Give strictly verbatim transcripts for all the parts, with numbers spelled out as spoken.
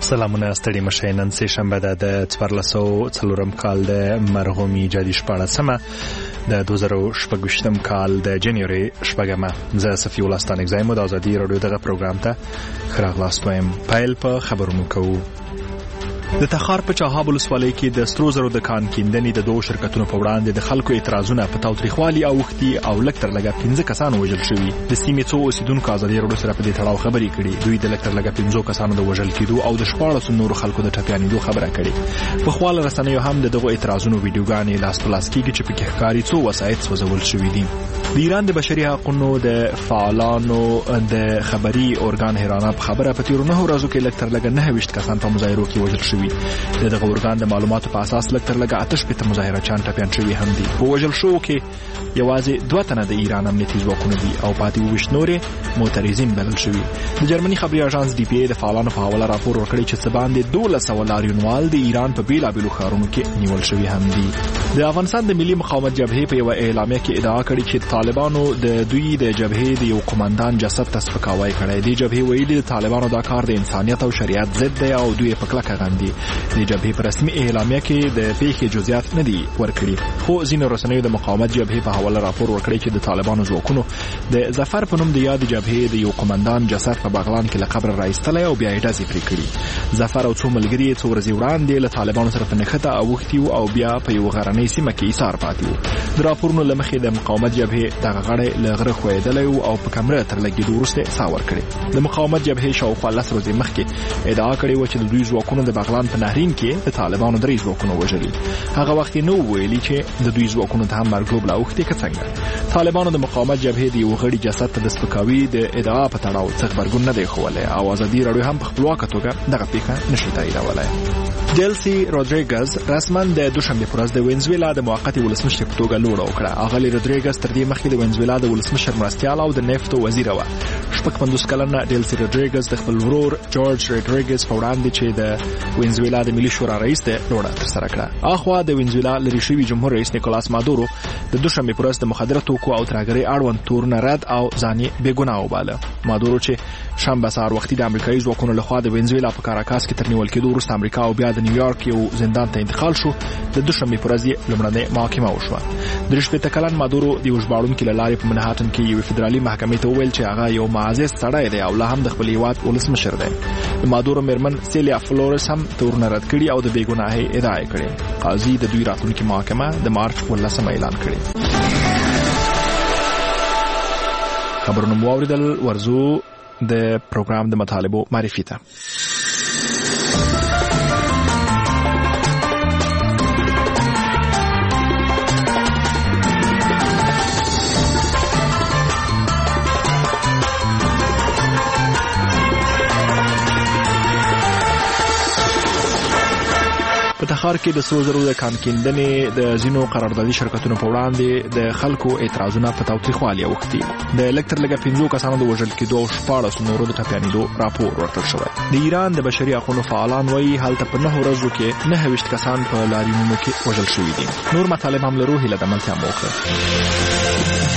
سلامونه ستړي مشئ. نن سه شنبه ده د څوارلس سوه څلورم کال د مرغومي جادي شپاړسمه د دوه زره شپږویشتم کال د جنوري شپږمه. زه صفي الله ستانک زایم د ازادي رادیو دغه پروګرام ته ښه راغلاست وایم. پیل په خبرونو کوو. د تخار په چاهاب ولسوالۍ کې د سترو زرو د کان کیندنې د دوه شرکتونو په وړاندې د خلکو اعتراضونه په تاوتریخوالي اوښتي او لږ تر لږه پنځه کسان وژل شوي. د سیمې څو اوسیدونکو ازادي رادیو سره په دې تړاو خبرې کړي. دوی د لږ تر لږه پنځو کسانو د وژل کېدو او د شپاړسو نورو خلکو د ټپیانېدو خبره کړې. په خواله رسنیو هم د دغو اعتراضونو ویډیوګانې لاس په لاس کېږي چې پکې ښکاري څو وسایط سوځول شوي دي. د ایران د بشري حقوقو د فعالانو د خبري اورګان هیرانه په خبره په تیرو نهو ورځو کې لږ تر لږه نهه ویشت کسان په مظاهرو کې وژل شوي. د دغه اورګان د معلوماتو په اساس لږ تر لږه اته شپېته مظاهرچیان ټپیان شوي هم دي. په وژل شوو کې یوازې دوه تنه د ایران امنیتي ځواکونه دي او پاتې اووه ویشت نورې معترضین بلل شوي. د جرمني خبري اژانس ډي پی ای د فعالانو په حواله راپور ورکړی چې څه باندې دولس سوه لاریونوال د ایران په بیلابیلو ښارونو کې نیول شوي هم دي. د افغانستان د ملي مقاومت جبهې په یوه اعلامیه کې ادعا کړې چې طالبانو د دوی د جبهې د یو قومندان جسد ته سپکاوی کړی دی. جبهې ویلي د طالبانو دا کار د انسانیت او شریعت ضد دی او دوی په کلکه غندي. د جبهې په رسمي اعلامیه کې د پیښې جزئیات نه دي ورکړي، خو ځینو رسنیو د مقاومت جبهې په حواله راپور ورکړی چې د طالبانو ځواکونو د ظفر په نوم د یاد جبهې د یو قومندان جسد په بغلان کې له قبر راایستلی او بیا یې ډزې پرې کړي. ظفر او څو ملګري یې څو ورځې وړاندې له طالبانو سره په نښته اوښتي وو او بیا په یو غرنۍ سیمه کې ایثار پاتې وو. د راپورونو له مخې د مقاومت جبهې دغه غړی له غره ښویېدلی وو او په کمره تر لګېدو وروسته یې ساه ورکړې. د مقاومت جبهې شاوخوا لس ورځې مخکې ادعا کړې وه چې د دوی ځواکونو د بغلان په نهرین کې د طالبانو درې ځواکونه وژلي. هغه وخت یې نه ویلي چې د دوی ځواکونو ته هم مرګ ژوبله اوښتې که څنګه. طالبانو د مقاومت جبهې د یو غړي جسد ته د سپکاوي د ادعا په تړاو څه غبرګون نه دی ښوولی او ازادي راډیو هم په خپلواکه توګه دغه پیښه نشي تاییدولی. ډیلسي رودریګز رسما د دوشنبې په ورځ د وینزویلا د موقتې ولسمشر په توګه لوړه وکړه. اغلې رودریګز تر دې مخکې د وینزویلا د ولسمشر مرستیال او د نفتو وزیره وه. شپږ پنځوس کلنه ډیلسي رودریګز د خپل ورور جورج رودریګز په وړاندې چې د وینزویلا د ملي شورا رئیس دی لوړه ترسره کړه. اخوا د وینزویلا لرې شوي جمهور رئیس نیکولاس مادورو د دوشنبې په ورځ د مخدره توکو او ترهګرۍ اړوند تورونه رد او ځان یې بېګناه وباله. مادورو چې شنبه سهار وختي د امریکایي ځواکونو لخوا د وینزویلا په کاراکاس کې تر نیول کېدو وروسته امریکا او بیا د نیویارک یو زندان ته انتقال شو. د دوشنبې په ورځ یې لومړنۍ محاکمه وشوه. درې شپېته کلن مادورو د یو ژباړونکي له لارې په منهاټن کې یوې فدرالي محکمې ته وویل چې هغه یو معزز سړی دی او لا هم د خپل هېواد ولسمشر دی. د مادورو مېرمن سیلیا فلورس هم تورونه رد کړي او د بېګناهۍ ادعا یې کړې. قاضي د دوی راتلونکې محاکمه د مارچ ولسمه اعلان کړې. خبرونه مو واورېدل. ورځو د پروګرام د مطالبو معرفي ته. په تخار کې د سرو زرو د کان کیندنې د ځینو قراردادي شرکتونو په وړاندې د خلکو اعتراضونه په تاوتریخوالي اوښتي. د لږ تر لږه پنځو کسانو د وژل کېدو او شپاړسو نورو د ټپیانېدو راپور ورکړل شوی. د ایران د بشري حقوقو فعالان وایي هلته په نهو ورځو کې نهه ویشت کسان په لاریونونو کې وژل شوي دي. نور مطالب هم لرو. هیله د ملتیا مو وکړه.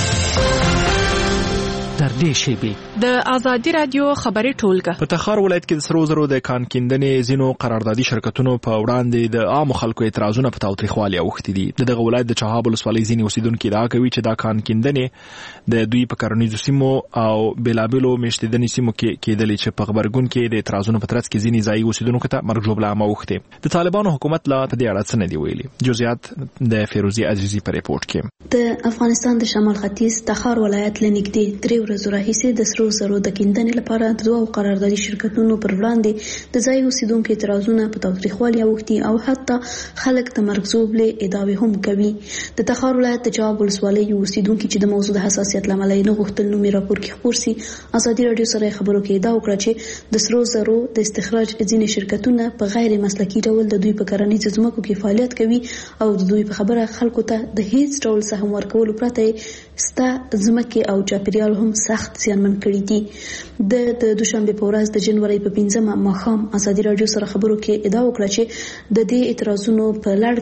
در دې شیبې د ازادي رادیو خبري ټولګه. په تخار ولایت کې د سرو زرو د کان کیندنې ځینو قراردادي شرکتونو په وړاندې د عامو خلکو اعتراضونه په تاوتریخوالي اوښتي دي. د دغه ولایت د چاهاب ولسوالۍ ځینې اوسیدونکي ادعا کوي چې دا کان کیندنې د دوی په کرنیزو سیمو او بېلابېلو میشتېدنې سیمو کې کېدلې چې په غبرګون کې د اعتراضونو په ترڅ کې ځینې ځایي اوسیدونکو ته مرګ ژوبله هم اوښتې. د طالبانو حکومت لا په دې اړه څه نه دي ویلي. جزئیات د فیروزي عزیزي په ریپورت کې. د افغانستان د شمال ختیځ تخار ولایت لنګدې درې ورځې راهیسې د سرو زرو د کیندنې لپاره د دوه قراردادي شرکتونو پر وړاندې د ځای اوسیدونکو اعتراضونه په تاوتریخوالي اوښتي او حتی خلک د مرګ ژوبلې ادعاوې هم کوي. د تخار ولایت د جواب ولسوالۍ اوسیدونکو چې د موضوع د حساسیت له امله نه غوښتل نومي راپور کې خپور سي، ازادي راډیو سره خبرو کې ادعا وکړه چې د سرو زرو د استخراج ځینې شرکتونه په غیر مسلکي ډول د دوی په کرنیزو ځمکو کې فعالیت کوي او د دوی په خبره خلکو ته د هیڅ ډول سهم ورکولو پرته ستا ځمکې او چاپیریال هم سخت زیانمن کړي دي. د د دوشنبه په ورځ د جنوري په پنځمه ماښام ازادي راډیو سره خبرو کې ادعا وکړه چې د دې اعتراضونو په لړ کې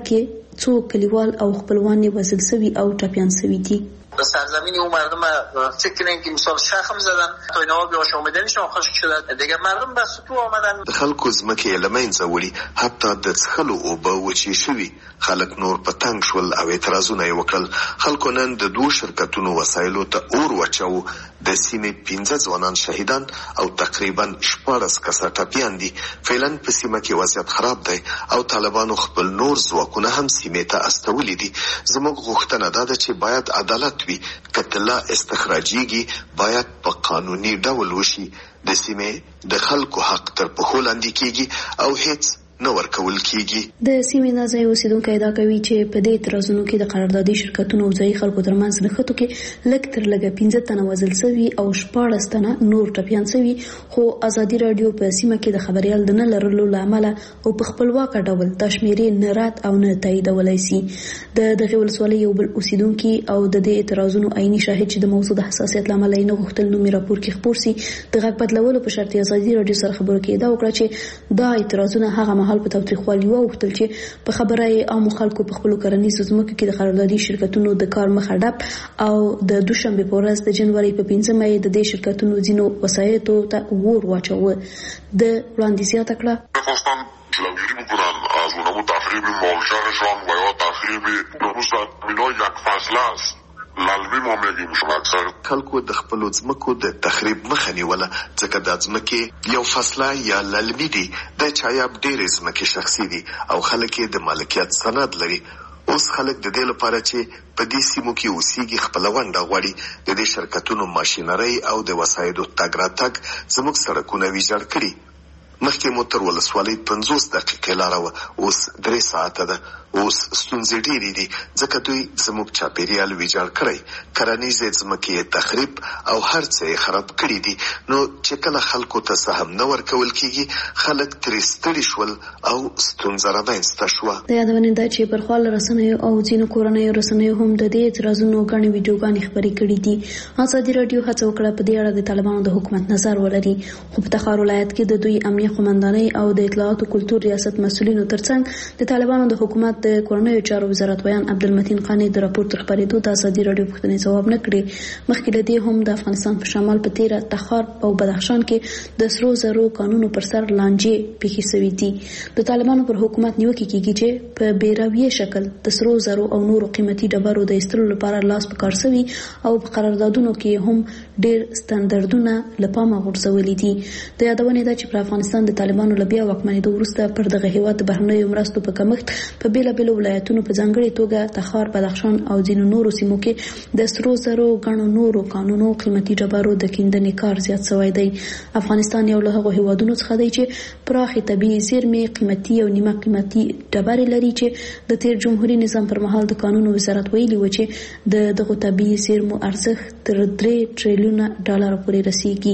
څو کلیوال او خپلوان یې وژل شوي او ټپیان شوي دي. به سرزمین اون مردم فکر کنن که مثال شخم زدن تا اینا بیاش آمدنشان خشک شدن دیگه مردم بس تو آمدن. د خلکو ځمکې له منځه وړي، حتی د څښلو اوبه وچې شوي. خلک نور په تنګ شول او اعتراضونه یې وکړل. خلکو نن د دوو شرکتونو وسایلو ته اور واچاوه. د سیمې پنځه ځوانان شهیدان او تقریبا شپاړس کسه ټپیان دي. فعلا په سیمه کې وضعیت خراب دی او طالبانو خپل نور ځواکونه هم سیمې ته استولي دي. زموږ غوښتنه دا ده چې باید عدالت وي. که طلا استخراجیږي باید په قانوني ډول وشي. د سیمې د خلکو حق تر پښو لاندې کیږي او هیڅ نه ورکول کیږي. د سیمې د ځای اوسیدونکو ادعا کوي چې په دې اعتراضونو کې د قراردادي شرکتونو او ځایي خلکو ترمنځ نښتو کې لږ تر لږه پنځه تنه وژل شوي او شپاړس تنه نور ټپیان شوي. خو ازادي راډیو په سیمه کې د خبریال د نه لرلو له امله او په خپلواکه ډول دا شمیرې نه رد او نه تاییدولی سي. د دغې ولسوالۍ یو بل اوسیدونکي او د دې اعتراضونو عیني شاهد چې د موضوع د حساسیت له امله یې نه غوښتل نوم یې راپور کې خپور سي، د غږ بدلولو په شرط یې ازادي راډیو سره خبرو کې ادعا وکړه چې دا اعتراضونه هغه مهال په تاوتریخوالي وغوښتل چې په خبره یې عامو خلکو په خپلو کرنیزو ځمکو کې د قراردادي شرکتونو د کار مخه ډپ او د دوشنبې په ورځ د جنوري په پنځمه یې د دې شرکتونو ځینو وسایطو ته اور واچوه. د وړاندې زیاته کړه جلوگیری میکنن از اونمون تخریب مالشهرشان و یا تخریب نروز در مینای یک فصله است. للمی ما میگیم شما اکثر خلکو د خپلو ځمکو د تخریب مخه نیوله، ځکه دا ځمکې یو فصله یا للمي دي. د چایاب ډېرې ځمکې شخصي دي او خلک یې د مالکیت سند لري. اوس خلک د دې لپاره چې په دې سیمو کې اوسېږي خپله ونډه غواړي. د دې شرکتونو ماشینرۍ او د وسایدو تګ راتګ زموږ سړکونه ویجاړ کړي. مخکې مو تر ولسوالۍ پنځوس دقیقې لاره وه، اوس درې ساعته ده. اوس ستونزې ډېرې دي ځکه دوی زموږ چاپېریال ویجاړ کړی، کرنیزې ځمکې یې تخریب او هر څه یې خراب کړي دي. نو چې کله خلکو ته څه هم نه ورکول کېږي، خلک ترې ستړي شول او ستونزه رامنځته شوه. د یادونې ده چې پر خوا له رسنیو او ځینو کورنیو رسنیو هم د دې اعتراضونو ګڼې ویډیوګانې خپرې کړي دي. ازادي راډیو هڅه وکړه په دې اړه د طالبانو د حکومت نظر ولري، خو په تخار ولایت کې د دوی امنیه قومندانۍ او د اطلاعات او کلتور ریاست مسؤلینو ترڅنګ د طالبانو د حکومت د کورنیو چارو وزارت ویان عبدالمتین قانی د راپور تر خپرېدو د ازادي راډیو پوښتنې ځواب نه کړي. مخکې له دې هم د افغانستان په شمال په تیره تخار او بدخشان کې د سرو زرو کانونو پر سر لانجې پیښې شوې دي. د طالبانو پر حکومت نیوکې کېږي چې په بېرویه شکل د سرو زرو او نورو قیمتي ډبرو د ایستلو لپاره لاس په کار شوي او په قراردادونو کې هم ډېر ستاندردونه له پامه غورځولي دي. د یادونې ده چې پر افغانستان د طالبانو له بیا واکمنېدو وروسته پر دغه هېواد د بهرنیو مرستو په کمښت په بېلابېلو ولایتونو په ځانګړې توګه تخار، بدخشان او ځینو نورو سیمو کې د سرو زرو ګڼو نورو کانونو قیمتي ډبرو د کیندنې کار زیات شوی دی. افغانستان یو له هغو هېوادونو څخه دی چې پراخې طبیعي زیرمې، قیمتي او نیمه قیمتي ډبرې لري چې د تیر جمهوري نظام پر مهال د کانونو وزارت ویلي و چې د دغو طبیعي زیرمو ارزښت تر درې ټریلیونه ډالر پورې رسیږي.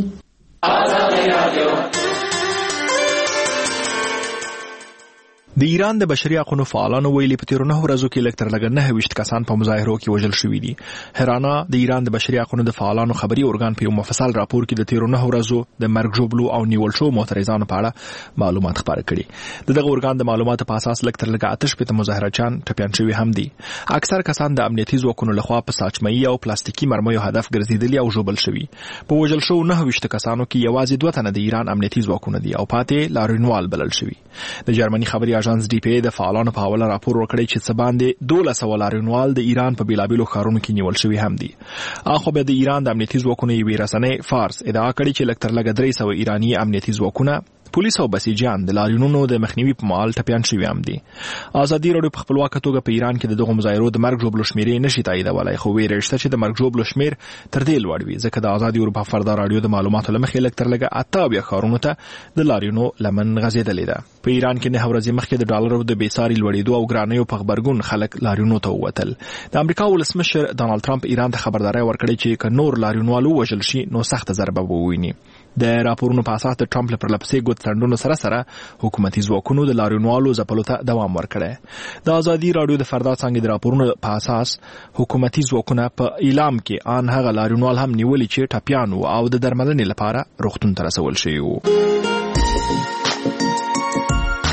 د ایران د بشري حقوقو فعالانو ویلي په تیرو نهو ورځو کې لږ تر لږه نهه ویشت کسان په مظاهرو کې وژل شوي دي. هرانا د ایران د بشري حقوقو د فعالانو خبري ارګان په یو مفصل راپور کې د تیرو نهو ورځو د مرګ ژوبلو او نیول شو معترضانو په اړه معلومات خپاره کړي. د دغه ارګان د معلوماتو په اساس لږ تر لږه آتش په مظاهرچان ټپیان شوي هم دي. اکثر کسان د امنیتي ځواکونو لخوا په ساچمایي او پلاستیکي مرمیو هدف ګرځیدلي او ژوبل شوي. په وژل شو نهه ویشت کسانو کې یوازې دوه تنه د ایران امنیتي ځواکونه دي او پاتې لاریونوال بلل شوي. د جرمني خبري اژانس ډي پی د فعالانو په حواله راپور ورکړی چې څه باندې دولس سوه لاریونوال د ایران په بیلابیلو ښارونو کې نیول شوي هم دي. اخو به د ایران د امنیتي ځواکونو یوې رسنۍ فارس ادعا کړې چې لږ تر لږه درې سوه ایراني امنیتي ځواکونه، پولیس او بسیجان د لاریونونو د مخنیوي په مهال ټپیان شوي هم دي. ازادي راډیو په خپلواکه توګه په ایران کې د دغو مظاهرو د مرګ ژوبلو شمیرې نشي تاییدولی، خو ویره شته چې د مرګ ژوبلو شمیر تر دې لوړ وي، ځکه د ازادي اروپا فردا راډیو د معلوماتو له مخې لږ تر لږه اته اویا ښارونو ته د لاریونو لمن غځېدلې ده. په ایران کې نهه ورځې مخکې د ډالرو د بېساري لوړېدو او ګرانیو په غبرګون خلک لاریونو ته ووتل. د امریکا ولسمشر ډانلډ ټرمپ ایران ته خبرداری ورکړې چې که نور لاریونوال ووژل شي نو سخته ضربه به وویني. د راپورونو په اساس د ټرمپ له پرلپسې ګوت څنډونو سره سره حکومتي ځواکونو د لاریونوالو ځپلو ته دوام ورکړی. د ازادي راډیو د فردا څانګې د راپورونو په اساس حکومتي ځواکونه په اعلام کې ان هغه لاریونوال هم نیولي چې ټپیان وو او د درملنې لپاره روغتون ته رسول شوي وو.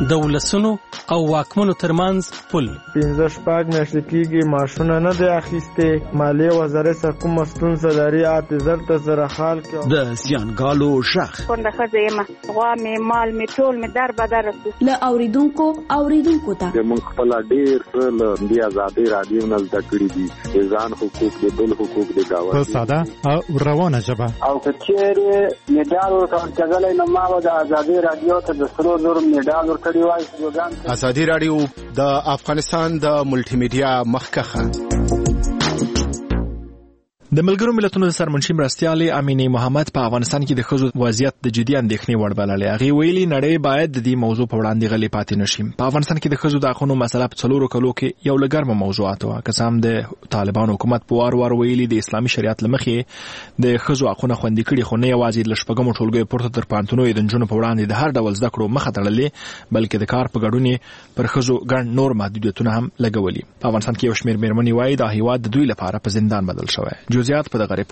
د ولسونو او واکمنو ترمنځ پل. پنځه شپږ میاشتې کېږي معاشونه نه دی اخیستې. مالیې وزارت سره کومه ستونزه لري حافظر ته سره حال کې. د زیانګالو غږ کونډه ښځه یم، غوا مې مال مې ټول مې در بدر رسو. له اوریدونکو اوریدونکو ته موږ خپل ډېر څه له دې ازادۍ راډیو نه زده کړي دي، د ځان حقوق د بل حقوق د گاونډي په ساده او روانه ژبه. او که چیرې میډال ورکول کېدلی نو ما به د ازادۍ راډیو ته د سرو زرو میډال ورکړی وای. ازادي راډیو د افغانستان د ملټي میډیا مخکخه. د ملګرو ملتونو د سرمنشي مرستیالې امینه محمد په افغانستان کې د ښځو وضعیت د جدي اندېښنې وړ بللې. هغه ویلي نړۍ باید د دې موضوع په وړاندې غلې پاتې نشي. په افغانستان کې د ښځو د حقوقو مسله په څلورو کلو کې یو لګرمه موضوعات وه. که هم د طالبان حکومت په وار وار ویلي د اسلامي شریعت لمخې د ښځو حقوقونه خوندي کړي، خو نه یوازې د شپږمو ټولګیو پورته تر پوهنتونونو د نجونو په وړاندې د هر ډول زده کړو مخه تړلې، بلکې د کار په ګډون پر ښځو ګڼ نور محدودیتونه هم لګولي. په افغانستان کې یو شمېر مېرمنې وایي دا هیواد د دوی لپاره په زندان بدل شوی. جزئیات په دغه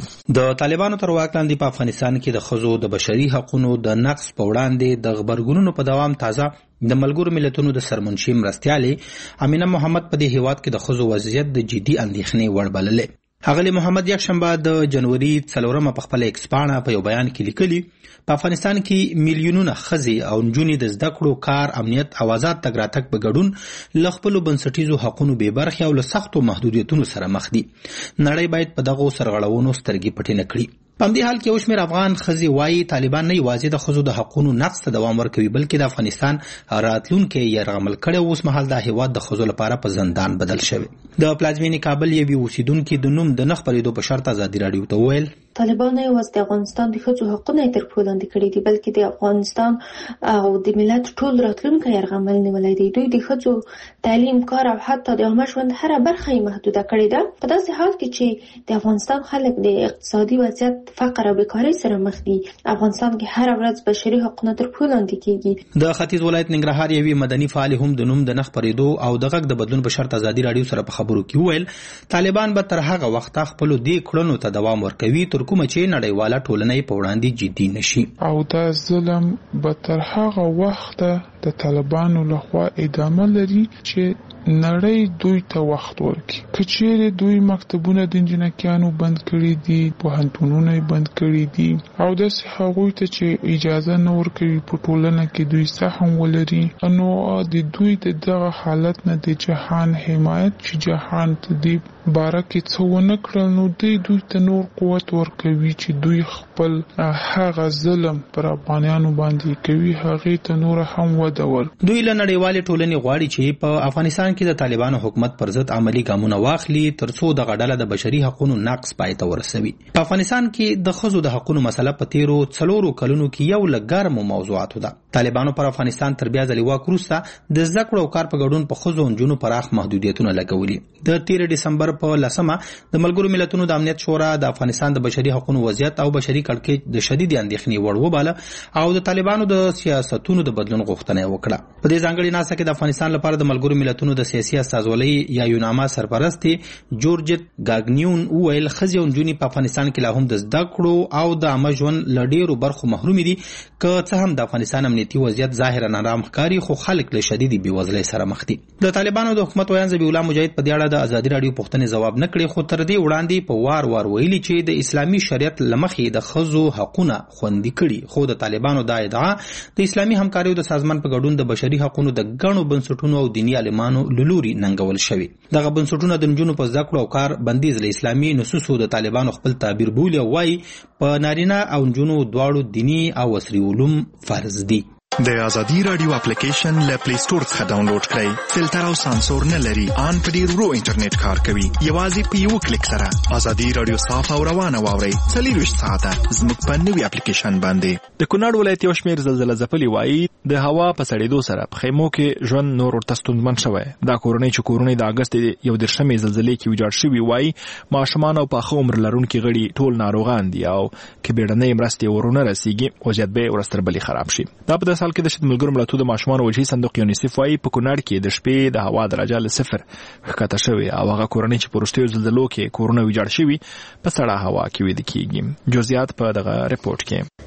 د طالبانو تر واک لاندې په افغانستان کې د ښځو د بشري حقوقو د نقض په وړاندې د غبرګونونو په دوام تازه د ملګرو ملتونو د سرمنشي مرستیالې امینه محمد په دې هیواد کې د ښځو وضعیت د جدي اندېښنې وړ بللې. ښاغلي محمد یکشنبه د جنوري څلورمه په خپل ایکس پاڼه په یو بیان کې لیکلي په افغانستان کې میلیونونه ښځې او نجونې د زده کړو، کار، امنیت او آزاد تګ راتګ په ګډون له خپلو بنسټیزو حقونو بې برخې او له سختو محدودیتونو سره مخ دي. نړۍ باید په دغو سرغړونو سترګې پټې نه کړي. په همدې حال کې یو شمېر افغان ښځې وایي طالبان نه یوازې د ښځو د حقونو نقض ته دوام ورکوي، بلکې د افغانستان راتلونکی یرغمل کړی. اوس مهال دا هیواد د ښځو لپاره په زندان بدل شوی. د پلازمینې کابل یوې اوسیدونکي د نوم د نه خپرېدو په شرط ازادي راډیو ته وویل طالبان نه یوازې د افغانستان د ښځو حقونه تر پښو لاندې کړي دي، بلکې د افغانستان او د ملت ټول راتلونکی یرغمل نیولی دی. دوی د ښځو تعلیم، کار او حتی د عامه ژوند هره برخه یې محدوده کړې ده. په داسې حال کې چې د افغانستان خلک د اقتصادي وضعیت، فقر او بیکارۍ سره مخ دي، افغانستان کې هر ورځ بشري حقونه تر پښو لاندې کیږي. د ختیځ ولایت ننګرهار یوې مدني فعالې هم د نوم د نه خپرېدو او د غږ د بدلون په شرط ازادي راډیو سره په خبرو کې وویل طالبان به تر هغه وخته خپلو دې کړنو ته دوام ورکوي تر کومه چې نړیواله ټولنه په وړاندې جدي نشي، او دا ظلم به تر هغه وخته د طالبانو لخوا ادامه لري چې نړۍ دوی ته وخت ورکړي. که چیرې دوی مکتبونه د انجینکیانو بند کړي دي، پوهنتونونه یې بند کړي دي، او داسې هغوی ته چې اجازه نه ورکوي په ټولنه کې دوی سهم ولري، نو د دوی د دغه حالت نه د جهان حمایت چې جهان ته دی باره کې څه ونه کړل، نو دوی دوی ته نور قوت ورکوي چې دوی خپل هغه ظلم پر افغانانو باندې کوي هغې ته نور هم وده ورکړي. دوی له نړیوالې ټولنې غواړي چې په افغانستان کې د طالبانو حکومت پر ضد عملی ګامونه واخلي ترڅو دغه ډله د بشري حقوقو نقض پای ته ورسوي. په افغانستان کې د ښځو د حقوقو مسله په تیرو څلورو کلونو کې یو له ګرمو موضوعاتو ده. طالبانو پر افغانستان تر بیا ځلې واک وروسته د زده کړو او کار په ګډون په ښځو او نجونو پراخ محدودیتونه لګولي. د تیر ډسمبر په لسمه د ملګرو ملتونو د امنیت شورا د افغانستان د بشري حقوقو وضعیت او بشري کړکېچ د شدید اندېښنې وړ وباله او د طالبانو د سیاستونو د بدلون غوښتنه وکړه. په دې ځانګړي ناسه کې د افغانستان لپاره د ملګرو ملتونو د سیاسي استازولۍ یا یوناما سرپرست جورجت گاګنیون وویل ښځې او نجونې په افغانستان کې لا هم د زده کړو او د عامه ژوند له ډېرو برخو محرومې دي. که څه هم د افغانستان امنیتي وضعیت ظاهرا آرام ښکاري، خو خلک له شدیدې بېوزلۍ سره مخ دي. د طالبانو د حکومت ویاند ذبیح الله مجاهد په دې اړه د ازادي راډیو پوښتنې ځواب نه کړې، خو تر دې وړاندې په وار وار ویلي چې د اسلامي شریعت له مخې د ښځو حقونه خوندي کړي. خو د طالبانو دا ادعا د اسلامي همکاریو د سازمان په ګډون د بشري حقوقو د ګڼو بنسټونو او دیني عالمانو له لوري ننګول شوي. دغه بنسټونه د نجونو په زده کړو او کار بندیز له اسلامي نصوصو د طالبانو خپل تعبیر بولي او وایي په نارینه او نجونو دواړو دیني او عصري علوم فرض دي. د ازادي رادیو اپلیکیشن له پلی سٹور څخه ډاونلوډ کړئ. فلټر او سانسور نه لري، ان په ډیر ورو انټرنیټ کار کوي. یوازې په یو کلیک سره ازادي رادیو صاف او روانه واورئ. څلوېښت ساعته زموږ په نوي اپلیکیشن باندې. د کونړ ولایت یو شمېر زلزله ځپلي وایي د هوا په سړېدو سره په خیمو کې ژوند نور ورته ستونزمن شوی. دا کورنۍ چې کورونه د اګست یو دېرشمې زلزلې کې ویجاړ شوي وایي ماشومان او پاخه عمر لرونکي غړي ټول ناروغان دي او که بیړنۍ مرستې ورونه رسیږي وضعیت به ورځ تر بلې خراب شي. دا په داسې حال کې ده چې د ملګرو ملتونو د ماشومانو وجهي صندوق یونیسف وایي په کونړ کې د شپې د هوا درجه له صفر ښکته شوې او هغه کورنۍ چې په وروستیو زلزلو کې کورونه ویجاړ شوي په سړه هوا کې ویده کېږي. جزئیات په دغه رپورټ کې.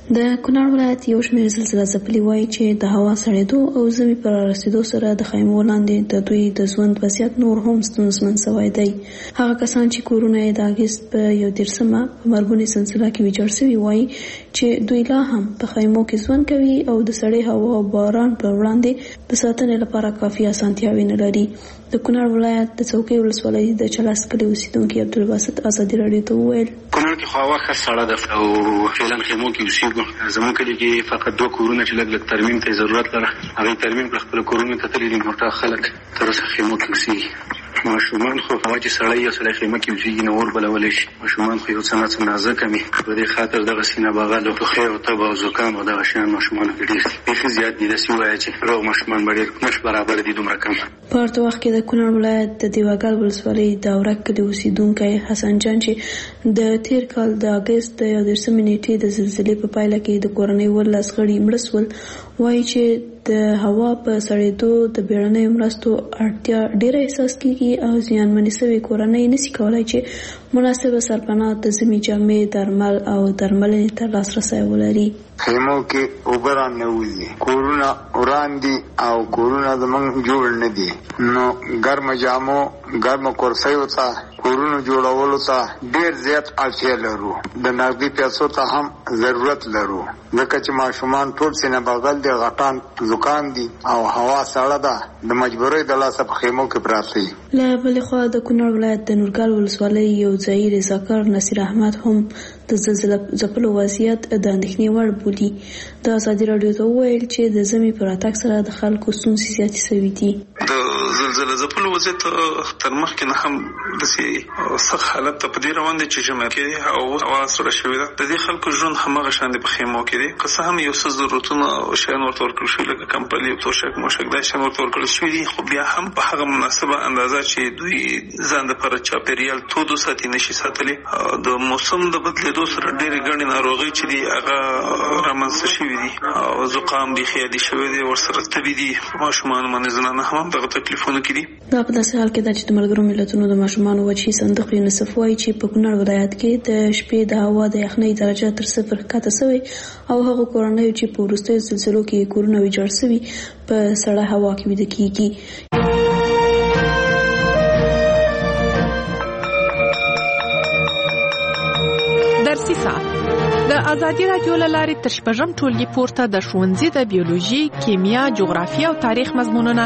د کونړ ولایت یو شمېر زلزله ځپلي وایي چې د هوا سړېدو او ژمي پر رسیدو سره د خیمو لاندې د دوی د ژوند وضعیت نور هم ستونزمن سوی دی. هغه کسان چې کورونه یې د اګست په یو دېرشمه په مرګونې سلسله کې ویجاړ شوي وایي چې دوی لا هم په خیمو کې ژوند کوي او د سړې هوا او باران پر وړاندې د ساتنې لپاره کافي اسانتیاوې نه لري. د کونړ ولایت د څوکۍ ولسوالۍ د چلاس کلي اوسیدونکي عبدالباسط ازادي راډیو ته وویل کونړ کې خو هوا ښه سړه ده او فعلا خیمو کې اوسېږو. زموږ کلي کې فقط دوه کورونه چې لږ لږ ترمیم ته ضرورت لره هغوی ترمیم کړه خپلو کورونو ته تللي دي نو ټول خلک تر اوسه خیمو کې اوسېږي. ماشومان خو هوا چې سړی یو سړی خیمه کې اوسېږي نو اور بلولی شي. ماشومان خو یو څه نه څه نازکه وي په دې خاطر دغه سینه بغل او ټوخی او تب او زکام او دغه شیان ماشومانو کې ډېر بیخي زیات دي. داسې ووایه چې روغ ماشومان به ډېر نش برابر دي دومره کم. په ورته وخت کې د کونړ ولایت د دیواګل ولسوالۍ د اورک کلي اوسیدونکی حسن جان چې د تیر کال د اګست د یو دېرشمې نیټې د زلزلې په پایله کې د کورنۍ اوولس غړي مړه سول وایي چې د هوا په سړېدو د بیړنیو مرستو اړتیا ډېره احساس کیږي او زیانمنې شوې کورنۍ نشي کولی چې مناسبه سرپناه د ژمي جامې درمل او درملنې ته لاسرسی ولري. خیمو کې اوبه را نه وځي، کورونه وران دي او کورونه زموږ جوړ نه دي نو ګرمه جامو ګرمه کرسیو ته کورونو جوړولو ته ډېر زیات اړتیا لرو. د نغدي پیسو ته هم ضرورت لرو ځکه چې ماشومان ټول سینه بغل دي، غټان زکام دي او هوا سړه ده د مجبورۍ د لاسه په خیمو کې پراته دي. له بلې خوا د کونړ ولایت د نورګل ولسوالۍ یو ځایي رضاکار نصیر احمد هم د زلزله ځپلو وضعیت د اندېښنې وړ بولي. د ازادي راډیو ته وویل چې د ژمي په راتګ سره د خلکو ستونزې زیاتې شوي دي. د زلزله ځپلو وضعیت تر مخکې نه هم داسې سخت حالت ته په دې روان دی چې ژمی کې او هوا سړه شوې ده. د دې خلکو ژوند هماغه شان دی په خیمو کې دی. که څه هم یو څه ضرورتونه او شیان ورته ورکړل شوي لکه کمپلي او توشک موشک دا شیان ورته ورکړل شوي دي، خو بیا هم په هغه مناسبه اندازه چې دوی ځان دپاره چاپېریال تود وساتي نشي ساتلی. د موسم د بدلېدو سره ډېرې ګڼې ناروغۍ چې دي هغه رامنځته شوي دي او زکام دي، خیالي شوی دی، ورسره تبي دي. ماشومان باندې زنانه هم دغه تکلیفونه کې دي. دا په داسې حال کې ده چې د ملګرو ملتونو د ماشومانو وجهي صندوق یونیسف وایي چې په کونړ ولایت کې د شپې د هوا د یخنۍ درجه تر صفر ښکته شوې او هغو کورنیو چې په وروستیو زلزلو کې کورونه ویجاړ شوي په سړه هوا کې ویده کېږي. درسي ساعت د ازادي راډیو له لارې تر شپږم ټولګي پورته د ښوونځي د بیولوژي، کیمیا، جغرافیه او تاریخ مضمونونه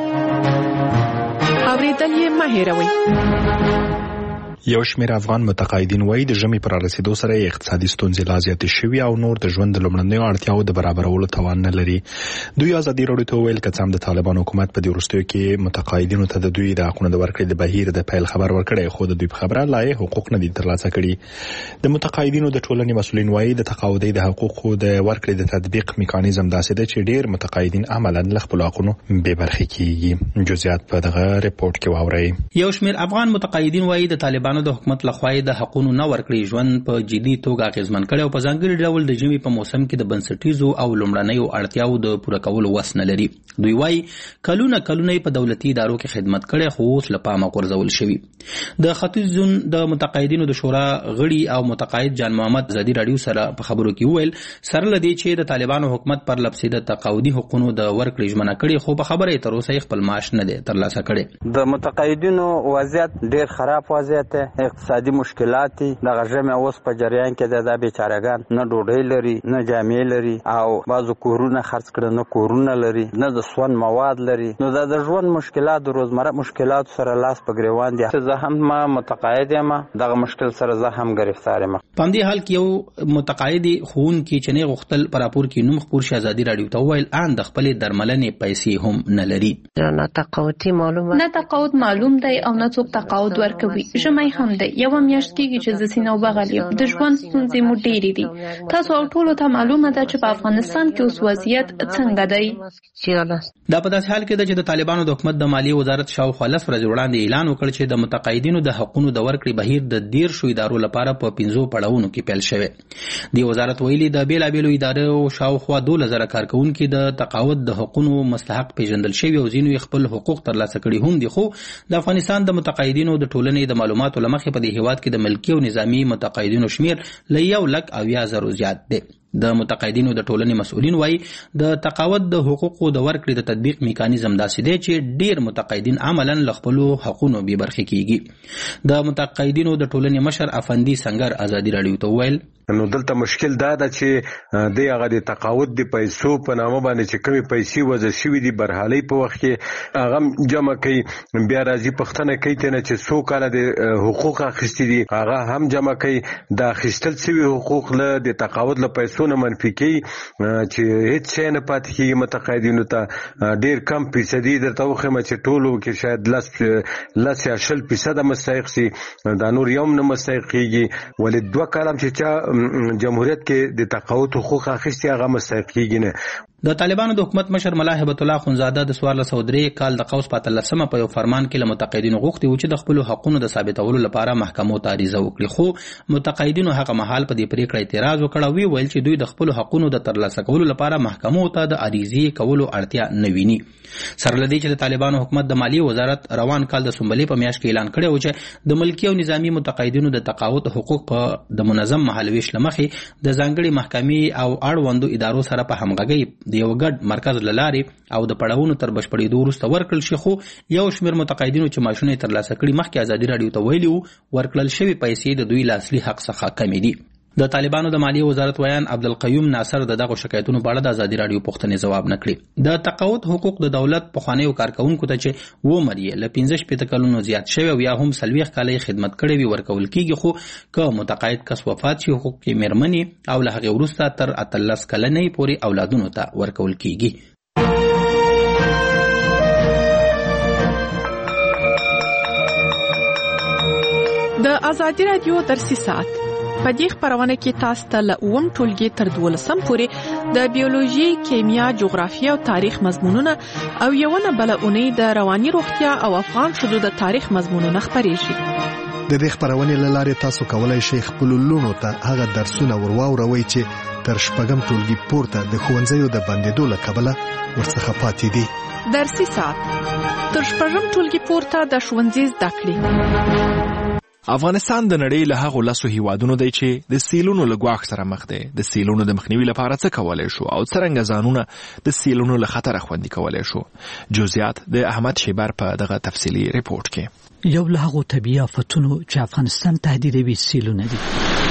اورېدل یې مه هېروئ. یو شمېر افغان متقاعدین وایي د ژمي پر رسیدو سره اقتصادي ستونزې لا زیاتې شوي او نور د ژوند د لومړنیو اړتیاو د برابرولو توان نه لري. دوی ازادي راډیو ته وویل که څه هم د طالبان حکومت په دې وروستیو کې متقاعدینو ته د دوی د حقونو د ورکړې د بهیر د پیل خبر ورکړی، خو د دوی په خبره لا یې حقوق نه دي ترلاسه کړي. د متقاعدینو د ټولنې مسؤلین وایي د تقاعدي د حقوقو د ورکړې د تطبیق میکانیزم داسې ده چې ډېر متقاعدین عملاً له خپلو حقونو بې برخې کیږي. جزئیات په دغه ریپورت کې واورئ. یو شمېر افغان متقاعدین وایي د طالبانو د حکومت لخوا د حقونو نه ورکړي ژوند په جدي توګه اغیزمن کړي او په ځانګړي ډول د ژمي په موسم کې د بنسټیزو او لومړنیو اړتیاو د پوره کولو وس نه لري. دوی وایي کلونه کلونه په دولتي ادارو کې خدمت کړي خو اوس له پامه غورځول شوي. د ختیځ زون د متقاعدینو د شورا غړي او متقاعد جان محمد ازادي راډیو سره په خبرو کې وویل سره له دې چې د طالبانو حکومت پر لپسې د تقاعدي حقونو د ورکړې ژمنه کړي خو په خبره یې تر اوسه خپل معاش نه دی ترلاسه کړی. د متقاعدینو وضعیت ډېر خراب وضعیت دی، اقتصادي مشکلات دي. دغه ژمي اوس په جریان کې د دا بیچارهګان نه ډوډۍ لري نه جامې لري او بعضو کورونه خرڅ کړه نه کورونه لري نه د سون مواد لري. نو دا د ژوند مشکلات د روزمره مشکلات سره لاس په ګریوان دي. زه هم ما متقاعد یم، دغه مشکل سره زه هم گرفتار یم. په همدې حال کې یو متقاعد ښوونکي چې نه غوښتل په راپور کې نوم خپور شي ازادي راډیو ته وویل ان د خپلې درملنې پیسې هم نه لري. نه تقاعدي معلومه نه تقاعد معلوم دی او نه څوک تقاعد ورکوي. ژمی هم دی، یو میاشت کېږي چې زه سینه وبغلیم. د ژوند ستونزې مو ډېرې دي. تاسو او ټولو ته معلومه ده چې په افغانستان کې اوس وضعیت څنګه دی. دا په داسې حال کې ده چې د طالبانو د حکومت د مالیې وزارت شاوخوا لس ورځې وړاندې اعلان وکړ چې د متقاعدینو د حقونو د ورکړې بهیر د دیرشو ادارو لپاره په پنځو پړاوونو کې پیل شوی. د وزارت ویلي د بیلابیلو ادارو شاوخوا دولس زره کارکونکي د تقاعد د حقونو مستحق پیژندل شوي او ځینو یې خپل حقوق ترلاسه کړي هم دي. خو د افغانستان د متقاعدینو د ټولنې د معلوماتو له مخې په دې هیواد کې د ملکي او نظامي متقاعدینو شمیر له یو لک اویا زرو زیات دی. د متقاعدینو د ټولنې مسؤلین وایي د تقاعد د حقوقو د ورکړې د تطبیق میکانیزم داسې دی چې ډیر متقاعدین عملاً له خپلو حقونو بې برخې کیږي. د متقاعدینو د ټولنې مشر افندي سنگر ازادي راډیو ته وویل نو دلته مشکل دا ده چې د هغه د تقاعد د پیسو په نامه باندې چې کومې پیسې وضع شوي دي برحالۍ په وخت کې هغه جمع کوي، بیا راځي پوښتنه کوي ته نه چې څو کاله د حقوق اخیستي دي هغه هم جمع کوي، د اخیستل شوي حقوق له د تقاعد له پیسو نه منفي کوي چې هیڅ شی نه پاتې کېږي متقاعدینو ته. ډېر کم فیصدي درته وښیم چې ټولو کې شاید لس لس یا شل فیصده مستحق سي، دا نور یو هم نه مستحق کېږي، ولې دوه کاله چې چا جمهوریت کې د تقاعد حقوق اخیستي هغه مستحق کېږي نه. د طالبانو د حکومت مشر ملا هبت الله خونزاده د څوارلس سوه درې کال د قوس په اتلسمه په یو فرمان کې له متقاعدینو غوښتي و چې د خپلو حقونو د ثابتولو لپاره محکمو ته عریضه وکړي، خو متقاعدینو هغه مهال په دې پریکړه اعتراض وکړ او ویل چې دوی د خپلو حقونو د ترلاسه کولو لپاره محکمو ته د عریضې کولو اړتیا نه ویني. سره له دې چې د طالبانو حکومت د مالیې وزارت روان کال د سنبلې په میاشت کې اعلان کړی و چې د ملکي او نظامي متقاعدینو د تقاعد حقوق په د منظم مهالویش له مخې د ځانګړي محکمې او اړوندو ادارو سره په همغږۍ د یو ګډ مرکز للارې او د پړاوونو تر بشپړېدو وروسته ورکړل شي، خو یو شمېر متقاعدینو چې معاشونه یې ترلاسه کړي مخکې ازادي راډیو ته ویلي وو ورکړل شوي پیسې د دوی له اصلي حق څخه کمې دي. د طالبانو د مالیې وزارت ویان عبدالقیوم ناصر د دغو شکایتونو په اړه د ازادي راډیو پوښتنې ځواب نه کړي. د تقاعد حقوق د دولت پخوانیو کارکوونکو ته چې و عمر یې له پنځه شپېته کلونو زیات شوی او یا هم څلوېښت کاله یې خدمت کړی وي ورکول کېږي، خو که متقاعد کس وفات شي حقوق یې مېرمنې او له هغې وروسته تر اتلس کلنۍ پورې اولادونو ته ورکول کېږي. د ازادي راډیو درسي ساعت په دې خبرونه کې تاسو ته له اووم ټولګي تر دولسم پورې د بیولوژي، کیمیا، جغرافیه او تاریخ مضمونونه او یوونه بل اونۍ د رواني روغتیا او افغان شذو د تاریخ مضمونونه خبرېږي. د دې خبرونې له لارې تاسو کولای شئ خپل لونو ته هغه درسونه ورواوروي چې تر شپږم ټولګي پورته د ښوونځیو د بندېدو له کبله ورڅخه پاتې دي. درسي ساعت تر شپږم ټولګي پورته د ښوونځي زده کړې. افغانستان د نړۍ له هغو لسو هیوادونو دی چې د سیلونو له ګواښ سره مخ دی. د سیلونو د مخنیوي لپاره څه کولی شو او څرنګه ځانونه د سیلونو له خطره خوندي کولی شو؟ جزئیات د احمد شیبر په دغه تفصیلي ریپورت کې. یو له هغو طبیعي آفتونو چې افغانستان تهدیدوي سیلونه دي.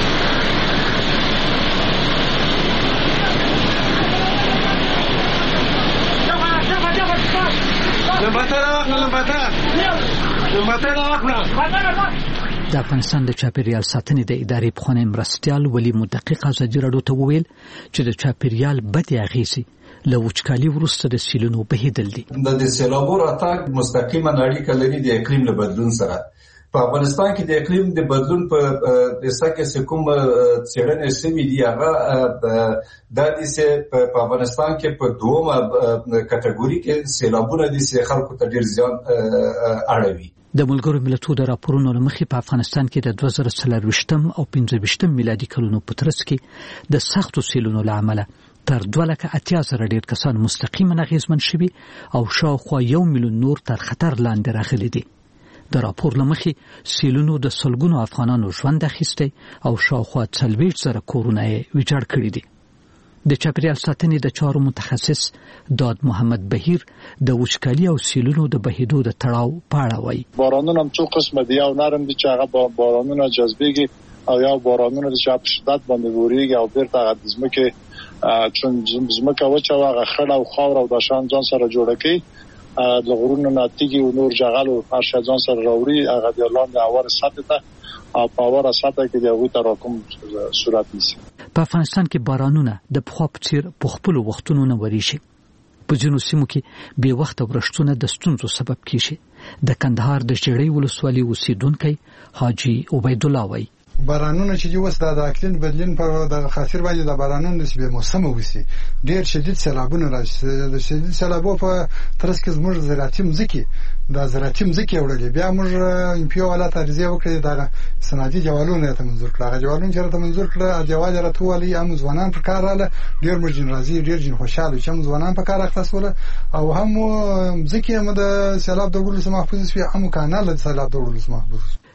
د افغانستان د چاپیریال ساتنې د ادارې پخوانی مرستیال ولی مدقق ازادي راډیو ته وویل چې د چاپیریال بدې اغېزې له وچکالي وروسته د سیلونو بهیدل دي. د سیلابو راتګ مستقیما اړیکه لري د اقلیم له بدلون سره. په افغانستان کې د اقلیم د بدلون په دسته کې کوم څېړنې شوي دي هغه دا دي چې په افغانستان کې په دومره کټګوري کې سیلابونه دي چې خلکو ته ډېر زیان اړوي. د ملګرو ملتونو د راپورونو له مخې په افغانستان کې د دوه زره څلرویشتم او پنځه ویشتم میلادي کلونو په ترڅ کې د سختو سیلونو له امله تر دوه لکه اتیا زره ډېر کسان مستقیما اغېزمن شوي او شاوخوا یو میلیون نور تر خطر لاندې راغلي دي. د راپور له مخې سیلونو د سلګونو افغانانو ژوند اخیستی او شاوخوا څلوېښت زره کورونه یې ویجاړ کړي دي. د چاپیریال ساتنې د چارو متخصص داد محمد بهیر د وچکالي او سیلونو د بهیدو د تړاو په اړه وایي. بارانونه هم څو قسمه دي، یو نرم دي چې هغه بارانونه جذبېږي او یو بارانونه دي چې په شدت باندې ورېږي او بیرته هغه د ځمکې چون ځمکه وچه او هغه خړ او خاور او د شان ځان سره جوړه کوي، د غرونو نه تیږې او نور جغل او هر شی ځان سره راوړي، هغه د لاندې هوار سطح ته او په هواره سطح کې د هغوی تراکم صورت نیسي. په افغانستان کې بارانونه د پخوا په څېر په خپلو وختونو نه ورېږي. په ځینو سیمو کې بې وخته ورښتونه د ستونزو سبب کېږي. د کندهار د ژړۍ ولسوالۍ اوسېدونکی حاجي عبیدالله وایي بارانونه چې اوس د اقلیم بدلون په د خاطر باندې د بارانونو نسبت موسم وسی ډېر شدید سیلابونه راځي. د شدید سیلابو په ترڅ کې زموږ زراعتي مځکې د زراعتي مځکې وړلې بیا موږ امپیو ولایت عرضه وکړې د سنادي جوالونه ته منظور کړه. جوالونه چې ته منظور کړه جواز راتولې هم ځوانان په کار رااله، ډېر موږ راځي ډېر جن خوشاله چې ځوانان په کار اختصوله او هم مځکې هم د سیلاب د وړلو محفوظ شي، هم کانال د سیلاب د وړلو محفوظ.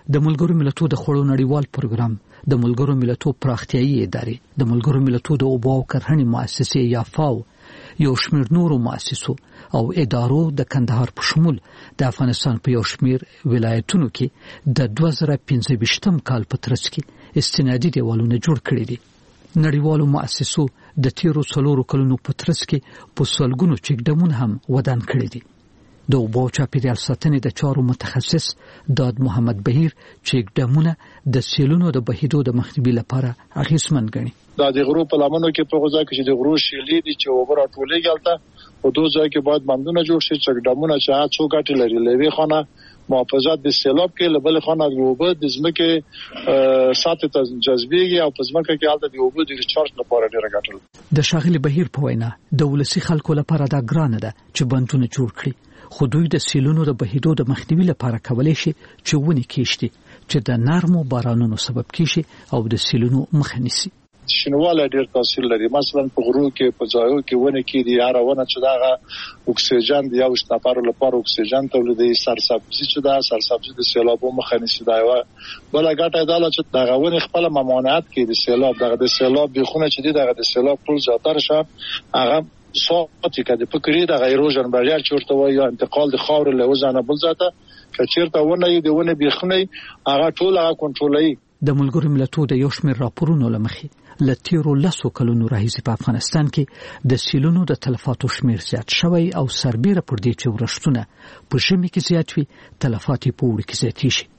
د ملګرو ملتونو د خوړو نړیوال پروګرام، د ملګرو ملتونو پراختیایي ادارې، د ملګرو ملتونو د اوبو او کرهڼې مؤسسې یا فاو، یو شمېر نورو مؤسسو او ادارو د کندهار په شمول د افغانستان په یو شمېر ولایتونو کې د دوه زره پنځه ویشتم کال په ترڅ کې استنادي دیوالونه جوړ کړي دي. نړیوالو مؤسسو د تیرو څلورو کلونو په ترڅ کې په سلګونو چک ډیمونه هم ودان کړي دي. د اوبو چاپیریال ساتنې د چارو متخصص داد محمد بهیر چک ډیمونه د سیلونو د بهیدو د مخنیوي لپاره اغیزمن ګڼي. دا د غرو په لمنو کې په غوځا کې چې د غرو شیلې دي چې اوبه راټولېږي هلته په دوه ځای کې باید بندونه جوړ شي، چک ډیمونه چې هغه څو ګټې لري. له یوې خانه محافظت د سیلاب کې، له بلې خانه د اوبه د ځمکې ساتي ته جذبېږي او په ځمکه کې هلته د اوبو د ریچارج لپاره ډېره ګټه لري. د ښاغلي بهیر په وینا د ولسي خلکو لپاره دا ګرانه ده چې بندونه جوړ کړي، خو دوی د سیلونو د بهیدو د مخنیوي لپاره کولی شي چې ونې کېږدي چې د نرمو بارانونو سبب کېږي او د سیلونو مخه نیسي. شنواله ډېر تاثیر لري. مثلا په غرو کې په ځایو کې ونه کې دي هر ونه چې دا اکسیجن دی او شناپارو لپاره اکسیجن تولیدي، سرسبزي چې دا سرسبزي د سیلابو مخه نیسي. دا یو بل ګټه ده چې دا ونه خپل ممانعت کې د سیلاب دغه د سیلاب بخونه چې دی دغه د سیلاب ټول زیاتره شه هغه ساتي کده فکرې د ایروژن بریار چورته وایي انتقال د خاور له وزنه بل ځاته چې چیرته ونه دی ونه بخونه هغه ټول هغه کنټرولوي. د ملګرو ملتونو د یو شمېر راپورونو لمخې لتیرو لسو کلونو راهیسې په افغانستان کې د سیلونو د تلفاتو شمېر زیات شوی او سربیره پر دې چې ورښتونه په ژمي کې زیات وي، تلفات یې په اوړي کې زیاتېږي.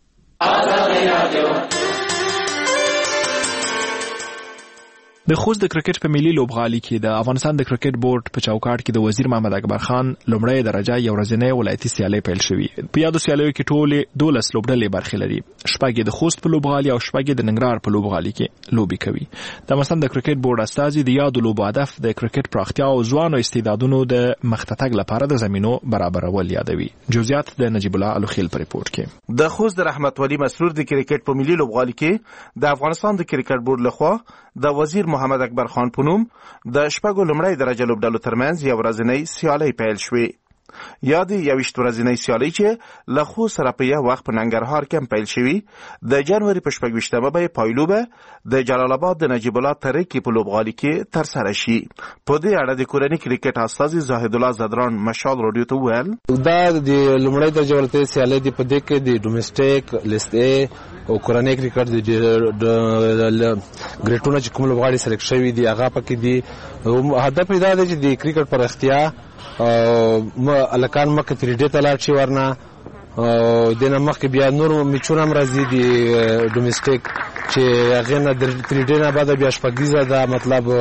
د خوست د کرکټ په ملي لوبغالي کې د افغانستان د کرکټ بورډ په چوکاټ کې د وزیر محمد اکبر خان لومړی درجه یو ورځنی ولایتي سیالي پیل شوې. په یادو سیالیو کې ټول دولس لوبډلې برخه لري. شپږ د خوست په لوبغالي او شپږ د ننګرهار په لوبغالي کې لوبي کوي. د افغانستان د کرکټ بورډ استازي د یادو لوبو هدف د کرکټ پراختیا او ځوانو استعدادونو د مختتګ لپاره د زمینو برابرول یادوي. جزئیات د نجیب الله الوخیل په ریپورت کې. د خوست د رحمت ولی مسرور د کرکټ په ملي لوبغالي کې د افغانستان د کرکټ بورډ لخوا د وزیر محمد اکبر خان په نوم د شپږو لومړی درجه لوبډلو ترمنځ یو ورځنی سیالي پیل شوې. یادې یویشت ورځنۍ سیالۍ چې له خو سره په یو وخت په ننګرهار کې پیل شوي د جنوري په شپږویشتمه به پایلوبه د جلال آباد د نجیب الله ترکی په لوبغالي کې ترسره شي. په دې اړه د کورنۍ کرکټ استازي زاهد الله زدران مشال رادیو ته ویل دا د لومړی درجه ولته سیالۍ دی په دې کې د ډومېسټیک لیست ا او کورنۍ کرکټ د ګریټونه چې کوم لوبغاړي سلیکټ شوي دي هغه پکې دي. هدف دا دی چې د کرکټ پر اختیا او الکان مکه تریډې ته لاړ شي ورنه د نه مخکې بیا نور میچونه هم راځي د ډومېسټیک چې هغه نه تریډې نه بعد بیا شپږیزه دا مطلب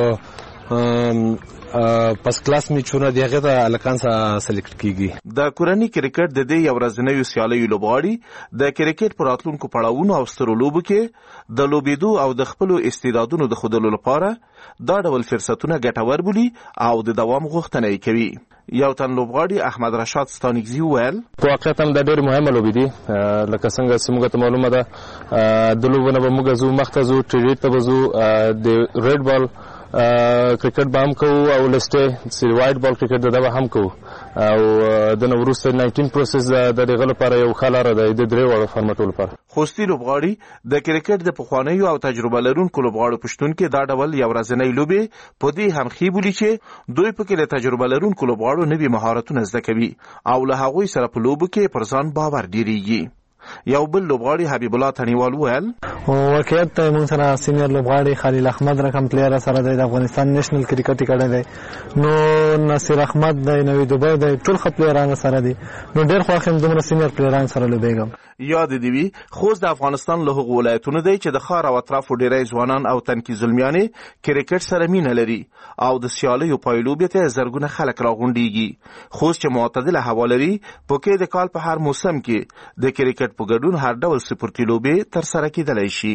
پس کلاس میچونه دی هغه ته الکان سره سلیکټ کیږي. د کورنۍ کرکټ د دې یو ورځنیو سیالیو لوبغاړي د کرکټ پر راتلونکو پړاوونو او سترو لوبو کې د لوبېدو او د خپل استعدادونو د ښودلو لپاره دا ډول فرصتونه ګټور بولي او د دوام غوښتنه کوي. یو تن لوبغاړي احمد رشاد ستانګزي ویل واقعا د ډېر مهمه لوبې دي لکه څنګه چې موږ ته معلومه ده د لوبونه به موږ زو مخته زو ټریډ ته بزو د ریډ بال کرکټ به هم کوو او لسټه سی وایډ بال کرکټ دا به هم کوو او د نو وروسته ناینټین پروسس د دغه لپاره یو خلاره د درې وړو فارمټو لپاره. خوستي لوبغاړي د کرکټ د پخوانیو او تجربه لرونکو لوبغاړو پښتون کې دا ډول یو ورځنۍ لوبې په دې هم خې بولی چې دوی په کې له تجربه لرونکو لوبغاړو نوي مهارتونه زده کوي او له هغوی سره په لوبو کې پر ځان باور ډیریږي. یو بل لوبغاړي حبیب الله تنیوال ویل واقعیت ته موږ سره سینیئر لوبغاړي خلیل احمد رقم پلیئر سره د افغانستان نېشنل کرکټ کړه دی نو نصیر احمد د نوې دوبۍ د ټول خپلېران سره دي نو ډېر خوښم دومره سینیئر پلیئران سره لوبېږم. یاد دی وی خوست د افغانستان له هغو ولایتونو دی چې د ښار او اطرافو ډېری ځوانان او تنکي زلمیانې کرکټ سره مینه لري او د سیالیو پایلوبې ته زرګونه خلک راغونډېږي. خوست چې معتدله هوا لري په کې د کال په هر موسم کې د کرکټ په ګډون هر ډول سپورتي لوبې ترسره کېدلی شي.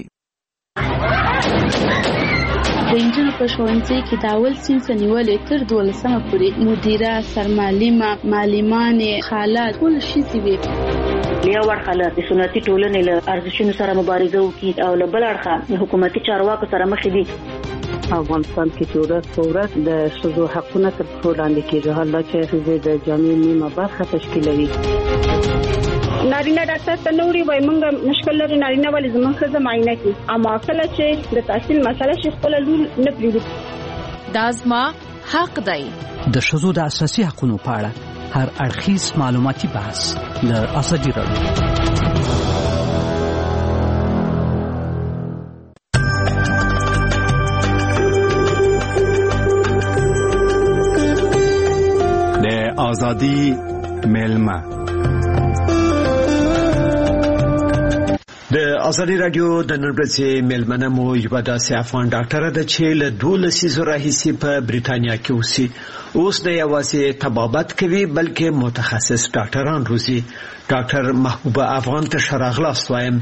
د انجنونو په ښوونځي کې د اول صنف نیولې تر دولسمه پورې مدیره سرمعلمه معلمانې خاله ټول ښځې وې. یو اړخه له د سنتي ټولنې له ارزښتونو سره مبارزه وکړي او له بل اړخه حکومتي چارواکو سره مخ دي. افغانستان کې چې ورځ په ورځ د ښځو حقونه تر پښو لاندې کېږي، حالا چې ښځې د جامعې نیمه برخه تشکیلوي. نارینه ډاکټر ته نوري وای مونږ مشکل لري نارینه ولې زموږ ښځه معاینه کوي اما کله چې د تحصیل مسله شي خپل لور نه پریږدي دا زما حق دی. د ښځو د اساسي حقوقو په اړه هر اړخیز معلوماتي بحث د ازادي راډیو. آزادی ملما د ازادي رادیو د نن ورځې ملمنه مو یو داسې افغان ډاکټر ده چې له دولس لسیزو راهیسې په بریټانیا کې اوسي. اوس د یوازې طبابت کوي بلکې متخصص ډاکټران روزي. ډاکټر محبوبه افغان ته ښه راغلاست وایم.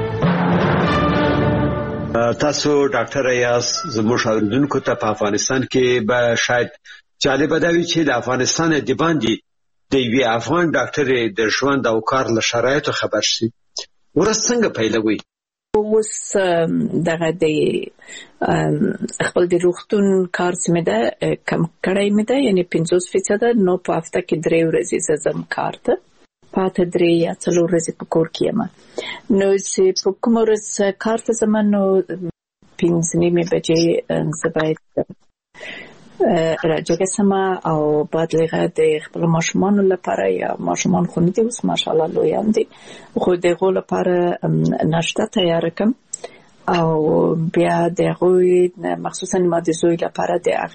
تاسو ډاکټر یاس زموږ اوریدونکو ته په افغانستان کې به شاید جالب دا وی چې د افغانستان د باندې د یوې افغان ډاکټر د ژوند او کار له شرایطو خبر شي. ورځ څنګه پیلوي؟ اوس دغه د خپل د روغتون کار سمه ده کم کړای مې ده یعنی پنځوس فیصد نو په هفته کې درې ورځې زم کار ته پاتې درې یا څلور ورځې په کور کې یم. نو چې په کوم ورځ کار ته زم نو پنځه نیمه بجې زباید راجګه سما او بعد لغه د خپل ماشومان لپاره یا ماشومان خو نه دي اوس ماشاءالله لویان دي خو دغه لپاره ناشته تیار کوم او بیا دغه مخصوصا ما د زوی لپاره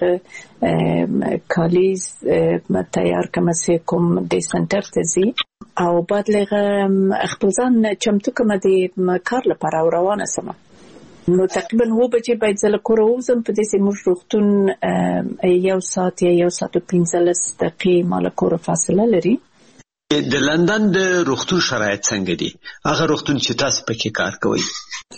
دغه کالیز تیار کوم چې کوم د سنټر ته زی او بعد لغه خپل ځان چمتو کوم د کار لپاره روانه سم. نو تقریبا و بجې باید زله کور وزم په دې سیمه روغتون یو ساعت یا یو ساعت او پنځلس دقیقې مال کور فاصله لري. د لندن د روغتون شرایط څنګه دي؟ هغه روغتون چې تاسو پکې کار کوئ.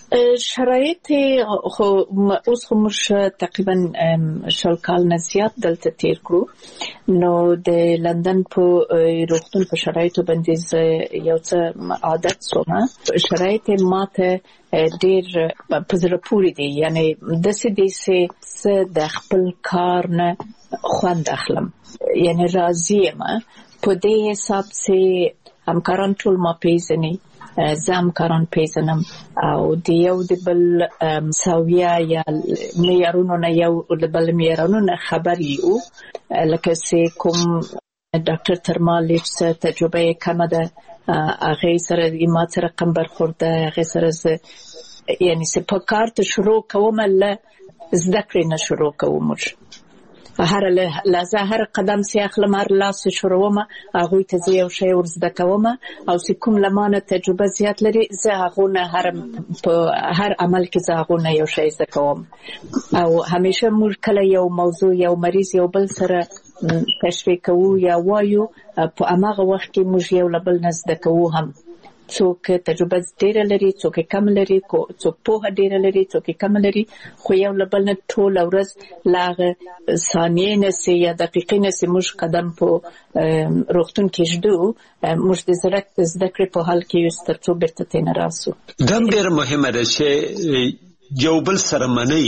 شرایط خو اوس خو موږ تقریبا شل کال نه زیات دلته تیر کړو نو د لندن په روغتون په شرایطو باندې یو څه عادت سومه. شرایط ماته ډیر په زړه پورې دي یعنی د سې د سې د خپل کار نه خوند اخلم یعنی راضی یم په دې حساب سه همکاران ټول ما پیژني زم کاران پیژنم او د یو د بل مساویه یا معیارونو نه یو د بل معیارونو نه خبر یو لکه سه کوم ډاکټر ترمالیچ تجربه کمه ده هغه سره د ما سره رقم برخورده هغه سره یعنی سه په کار ته شروع کوم له زده کړې نه شروع کوم هر لازه هر قدم سي اخلم هر لاس شروعم هغه ته یو شی ورزده کوم او سې کوم لمانه تجربه زیات لري زه هغه نه هر په هر عمل کې زه هغه نه یو شی زده کوم او همیشه موږ کله یو موضوع یو مریض یو بل سره تشریح کوو یا وایو په هغه وخت کې موږ یو بل نه زده کوو هم څوک تجربه ډیره لري څوک کم لري څوک په ډیره لري څوک کم لري خو یو لبل نه ټول ورځ لاغه ثانیې نه سي یا دقیقې نه سي موږ قدم په روغتون کې جدو موږ د زړه زده کړې په حال کې یو سترڅو برته تین راسو. دا ډیره مهمه ده چې یو بل سره منی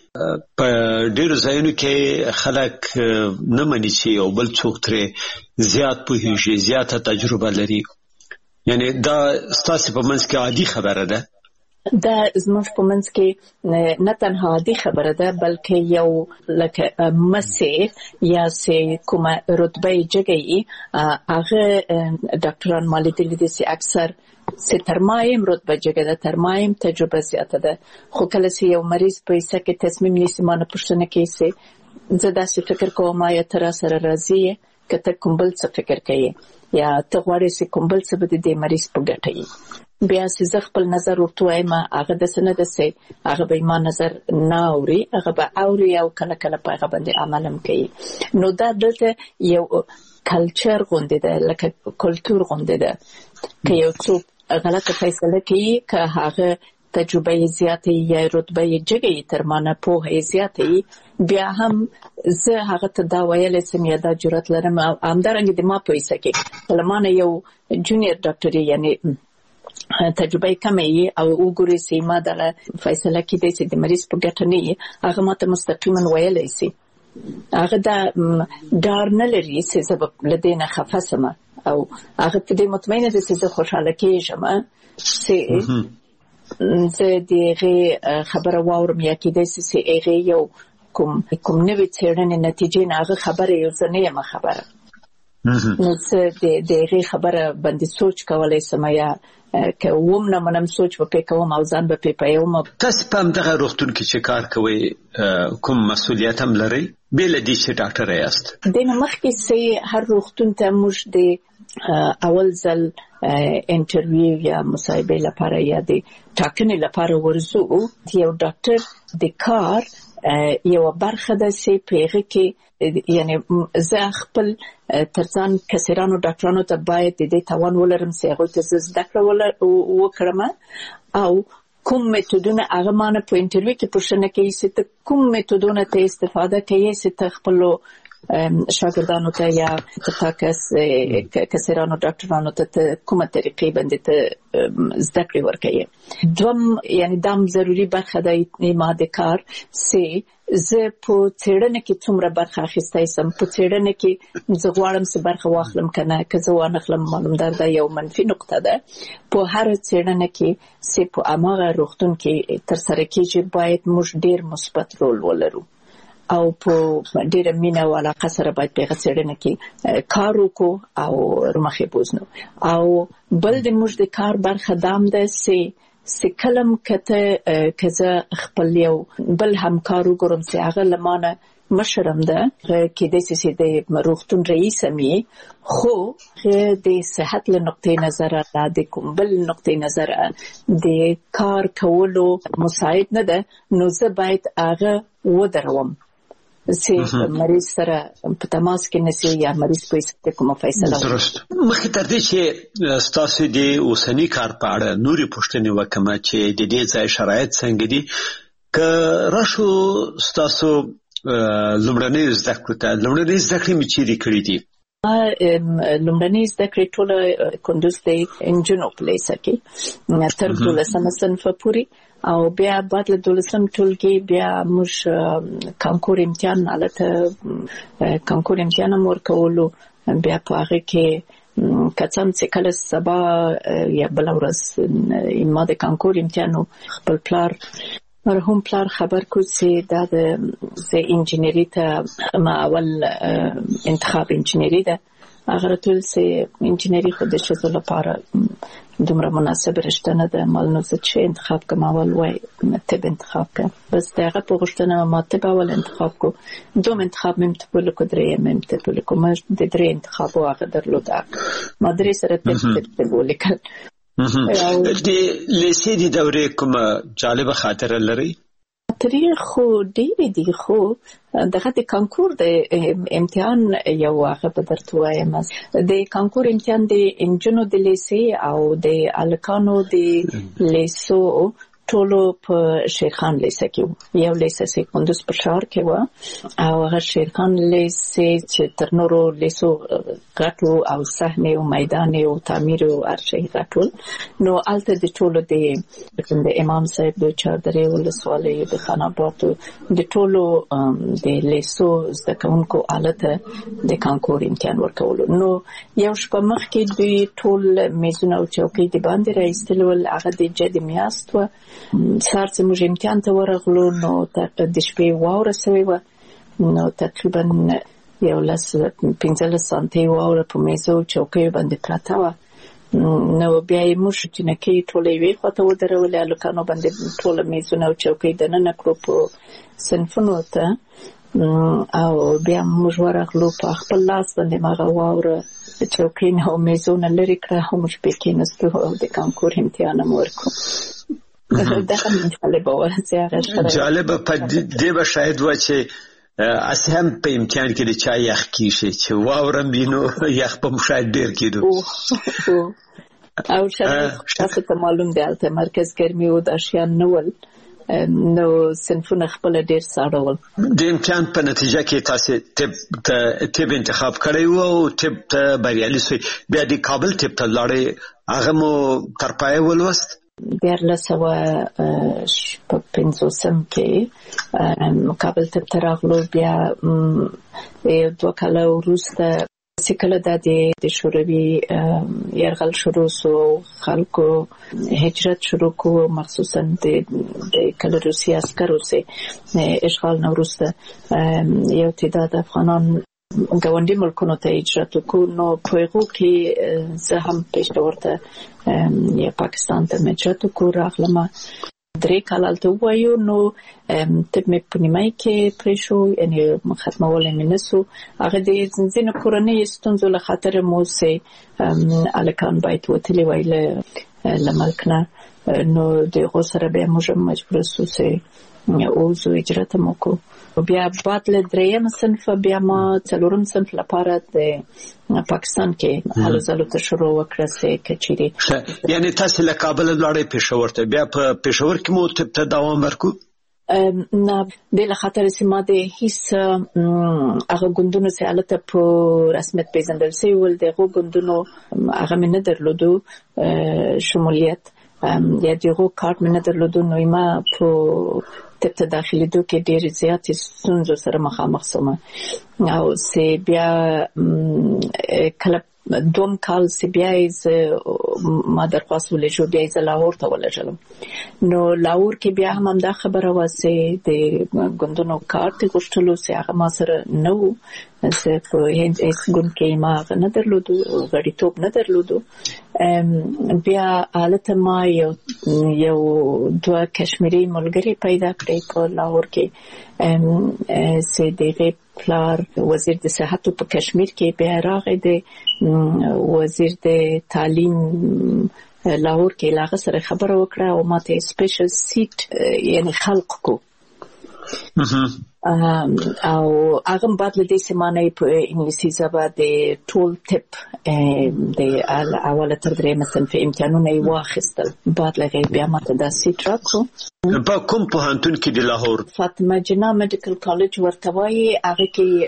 په ډیرو ځایونو کې خلک نه مني چې یو بل څوک ترې زیات پوهیږي زیاته تجربه لري یعنی دا ستاسو په منځ کې عادي خبره ده. دا زموږ په منځ کې نه تنها عادي خبره ده بلکې یو لکه مسه یا سه کومه رتبه جګي هغه ډاکټران مالي دي چې اکثر سه ترمایم رتبه جګه ده ترمایم تجربه زیاته ده خو کله چې یو مریض په ایسه کې تصمیم نیسي مانه پښتنه کې سه زه داسې فکر کوم یا تر سره راضي کته کوم بل څه فکر کوي یا ته غواړې چې کوم بل څه به د مریض په ګټه وي بیا چې زه خپل نظر ورته وایم هغه داسې نه ده چې هغه به ما نظر نه اوري هغه به اوري او کله کله په هغه باندې عمل هم کوي. نو دا دلته یو کلچر غونډه ده لکه کلتور غونډه ده که یو څوک غلطه فیصله کوي که هغه تجربه زیاته یا رتبه جګه تر مانه په زیاته بیا هم زه هغه ته دا ویل سم یا دا جرأت لرم او همدارنګه د ما په ایسه کې لمانه یو جونیئر ډاکټر یعنی تجربه کمه او وګوري چې ما دا فیصله کړي چې د مریض په ګټه نه هغه ماته مستقیما ویل شي هغه دا ډار نه لري چې سبب لدینه خفه سم او هغه په دې مطمئنه ده چې زه خوشاله کېږم چې زه دغه خبره واورم یا کېدای شي چې هغه یو کوم کوم نوې څېړنې نتیجې نه هغه خبره یو ځنه یم خبره نو زه دغه خبره باندې سوچ کولای سم یا که ووم نه منم سوچ وکړم کوم او ځان به په پیوم. تاسو په همدغه روغتون کې چې کار کوئ کوم مسؤلیت هم لرئ بل دې چې ډاکټر یاست؟ د مخکې سي هر روغتون ته موږ د اول ځل انټرویو یا مصاحبه لپاره یا د ټاکنې لپاره ورزو یو ډاکټر د کار یو برخه ده چې پیغه کې یعنی زه خپل ترڅان کسرانو ډاکټرانو ته باید د دې توان ولرم چې هغه ته زده کړه وکړم او کوم میتودونه هغه مانه په انټرویو کې پوښتنه کوي چې کوم میتودونه ته استفاده کوي چې خپل شاګردانو ته یا تفاکس کسرانو ډاکټرانو ته کومه طریقې باندې ته زده کړې ورکوي. دوم یعنی دام ضروری برخه ده ما د کار چې زه په څېړنه کې څومره برخه اخیستی سم په څېړنه کې زه غواړم چې برخه واخلم که نه که زه وانخلم معلومدار ده یو منفي نقطه ده. په هر څېړنه کې چې په هماغه روغتون کې ترسره کېږي باید موږ ډېر مثبت رول ولرو او په ډېره مینه او علاقه سره باید په هغه څېړنه کې کار وکړو او مخې بوځنو. او بل د موږ د کار برخه دام ده چې سکلم کته کزه خپل یو بل همکار وګورم چې هغه لمانه مشرم ده کې د سې د روغتون رئیس می خو د صحت له نقطې نظر د کوم بل نقطې نظر د کار کولو مساعد نه ده نو زه باید هغه ودروم چې مریض سره په تماس کې نشي یا مریض په څه کومه فیصله درست. مخکې تر دې چې تاسو د اوسنی کار په اړه نورې پوښتنې وکړم چې د دې ځای شرایط څنګه دي که راشو تاسو لومړنۍ زده کړې ته لومړنۍ زده کړې مې چیرې کړې دي؟ لومړنۍ زده کړې ټوله کندوز د انجنونو په لیسه کې تر دولسمه صنفه پورې او بیا بعد له دولسم ټولګي بیا موږ کانکور امتحان حالت کانکور امتحان هم ورکولو بیا په هغه کې کڅم چې کله سبا یا بل ورځ ما د کانکور امتحان خپل پلار مرحوم پلار خبر کو چې دا د انجینری ته ما اول انتخاب انجینری ده هغه ټول چې انجینری خو د شذو لپاره دومره مناسب رشته نه ده مالنو زه چې انتخاب کوم اول وای طب انتخاب کوم بس دغه په غوښتنه ما طب اول انتخاب کو دوم انتخاب مم ته په لکه درې مم ته په لکه ما د درې انتخاب واغه درلود ما درې سره طب ته ولیکل. د لیسې د دورې کومه جالبه خاطره لري؟ تاریخ خو ډېرې دي خو دغه د کانکور د امتحان یو هغه په درته وایم د کانکور امتحان د انجنونو د لیسې او د الکانو د لیسو ټولو په شیرخان لیسه کې یو لیسه چې کندوز په ښار کې و او هغه شیرخان لیسه چې تر نورو لیسو غټو او صحنه او میدان او تعمیر او ارشي غټول نو الته د ټولو د د امام صاحب د چادرې ولسوالۍ د خان آباد د ټولو د لیسو زده کوونکو الته د کانکور امتحان ورکول نو یو شپه مخکې دوی ټول میزونه او چوکۍ د باندې راایستل ول هغه د جد میاست و سار چې موږ امتحان ته ورغلو نو د شپې واوره سوې وه نو تقریبا یو لس پنځلس سانتۍ واوره په میزو چوکیو باندې پرته وه نو بیا یې موږ جینکۍ ټوله یوې خواته ودرولې هلکانو باندې ټوله میزونه او چوکۍ دننه کړو په صنفونو ته او بیا موږ ورغلو په خپل لاس باندې مغه واوره د چوکۍ نه او میزو نه لرې کړه او موږ پې کېناستو او د کانکور امتحان هم ورکړو. دا هم جالبه وه چې هغه جالبه په دې به شاید وه چې اصل هم په امتحان کې د چا یخ کېږي چې واوره وي نو یخ به مو شاید ډېر کېدو او شاید تاسو ته معلوم دی هلته مرکز ګرمي و دا شیان نه ول نو صنفونه خپله ډېر ساړه ول. د امتحان په نتیجه کې تاسې طب انتخاب کړی و او طب ته بریالي سوی بیا د کابل طب ته لاړئ هغه مو تر پایه ولوست؟ دیارلس سوه شپږ پنځوسم کې کابل ته راغلو بیا دوه کاله وروسته سکله د شوروي يرغل شروع سو خلکو هجرت شروع کو مخصوصا د کله روسي عسکرو سه اشغال نوروسته یو تعداد افغانان ګاونډي ملکونو ته هجرت وکړو نو په هغو کې زه هم پېښور ته یا پاکستان ته هجرت وکړو راغلم درې کاله هلته ووایو نو طب مې په نیمایي کې پرې شو یعنې ختمولی مې نه سو هغه د ځینو کورنیو ستونزو له خاطره مو چې هلکان باید وتلي وای له ملک نه نو د هغو سره بیا موږ مجبوره سو چې اوزو هجرت هم وکړو بیا بعد له دریم صنف بیا ما څلورم صنف لپاره د پاکستان کې هلو ځلو ته شروع وکړه چې کچېرې یعنی تاسو له کابل لاړې پېښور ته بیا په پېښور کې مو طب ته دوام ورکړو نه د له خاطر چې ما د هیڅ هغه ګوندونو چې هلته په رسمیت پیژندل شوي ول د هغو ګوندونو هغه مې نه درلودو شمولیت یا د هغو کارت مې نه درلودو نو ما په طب ته داخلېدو کې ډېرې زیاتې ستونزو سره مخامخ شوم او چې بیا کله دوم کال چې بیا یې ما درخواست ولېږو بیا یې زه لاهور ته ولېږلم نو لاهور کې بیا هم همدا خبره وه چې د ګوندونو کارت یې غوښتلو چې هغه ما سره نه و زه په هیڅ ګوند کې ما هغه نه درلودو غړیتوب نه درلودو بیا هلته ما یو یو دوه کشمیري ملګري پیدا کړې په لاهور کې چې د هغې پلار وزیر د صحت په کشمیر کې بیا راغی د وزیر د تعلیم لاهور کې له هغه سره خبره وکړه او ما ته سپیشل سیټ یعنی خلق کو او هغه بعد له دې سیمانه په انګلیسي ژبه د ټول ټپ د اوله تر درېیمه صنف امتحانونه یې واخیستل بعد له هغې بیا ما ته دا سیټ راکړو په کوم پوهنتون کې د لاهور فاطمه جناح میډیکل کالج ورته وایي هغه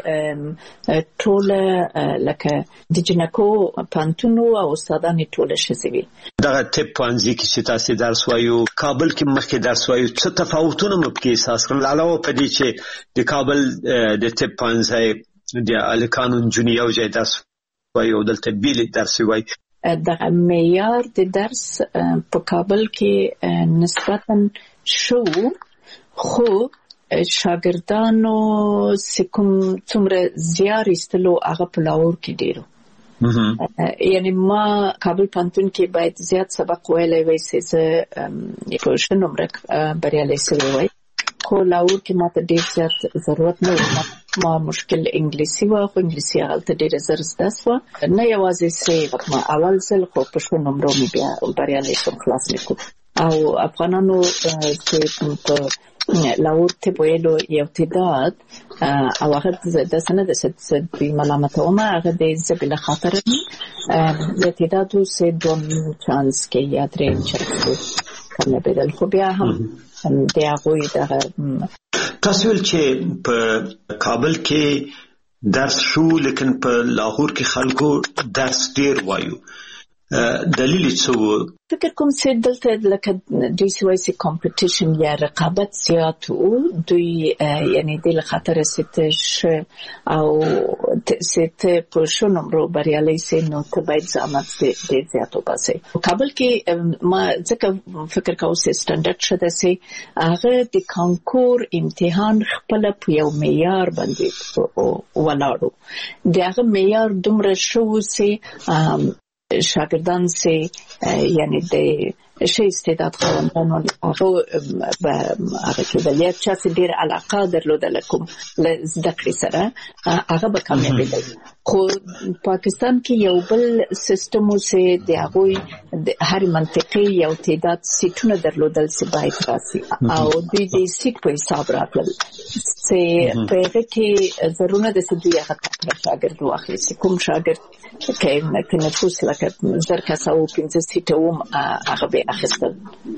کې ټوله لکه د جنکو پوهنتون او استادان یې ټوله ښځې وي دغه طب پوهنځي کې چې تاسې درس وایو کابل کې مخکې درس وایو څه تفاوتونه مو پکې احساس کړل علاوه په دې چې د کابل د طب پوهنځي د هلکانو نجونې یو ځای درس وایي او دلته بیل درس وایي دغه معیار د درس په کابل کې نسبتاً شو خو شاګردانو چې کوم څومره زیار ایستلو هغه په لاهور کې ډېر یعنی ما کابل پوهنتون کې باید زیات سبق ویلی وای چې زه په ښه نمره بریالی سوی وای خو لاهور کې ماته ډېر زیات ضرورت نه و ما مشکل انګلیسي وه خو انګلیسي هلته ډېره زر زده سوه نه یوازې چې ما اول ځل خو په ښو نمرو مې بیا بریالی شوم خلاص مې کړو او افغانانو چې په لاهور طب ویلو یو تعداد او هغه داسې نه ده چې دوی ملامتومه هغه د ژبې له خاطره یو تعداد و چې دوم چانس کې یا درېیم چانس کې کامیابېدل خو بیا هم د هغوی دغه تاسو ویل چې په کابل کې درس شو لیکن په لاهور کې خلکو درس ډېر وایو دلیل څه فکر کوم چې دلته لکه دوی چې وایي چې کمپټیشن یا رقابت زیات و دوی یعنی د له خاطره چې ته ښه او چې ته په ښو نمرو بریالی سې نو ته باید زحمت ډېر زیات وباسې کابل کې ما ځکه فکر کوم چې سټنډرډ ښه ده چې هغه د کانکور امتحان خپله په یو معیار باندې ولاړو د هغه معیار دومره ښه و چې شاگردان سے یعنی د ښه استعداد خاوندانو هغه به هغه کېدل یا چا چې ډېره علاقه درلودله کوم له زده کړې سره هغه به کامیابېدل خو پاکستان کې یو بل سیستم و چې د هغوی د هرې منطقې یو تعداد سیټونه درلودل چې باید راسي او دوی د سیټ په حساب راتلل چې په هغه کې ضرورونه ده چې دوی هغه تکړه شاګرد واخلي چې کوم شاګرد که نفوس لکه زر کسه و پنځه سیټه وم هغه به اخیستل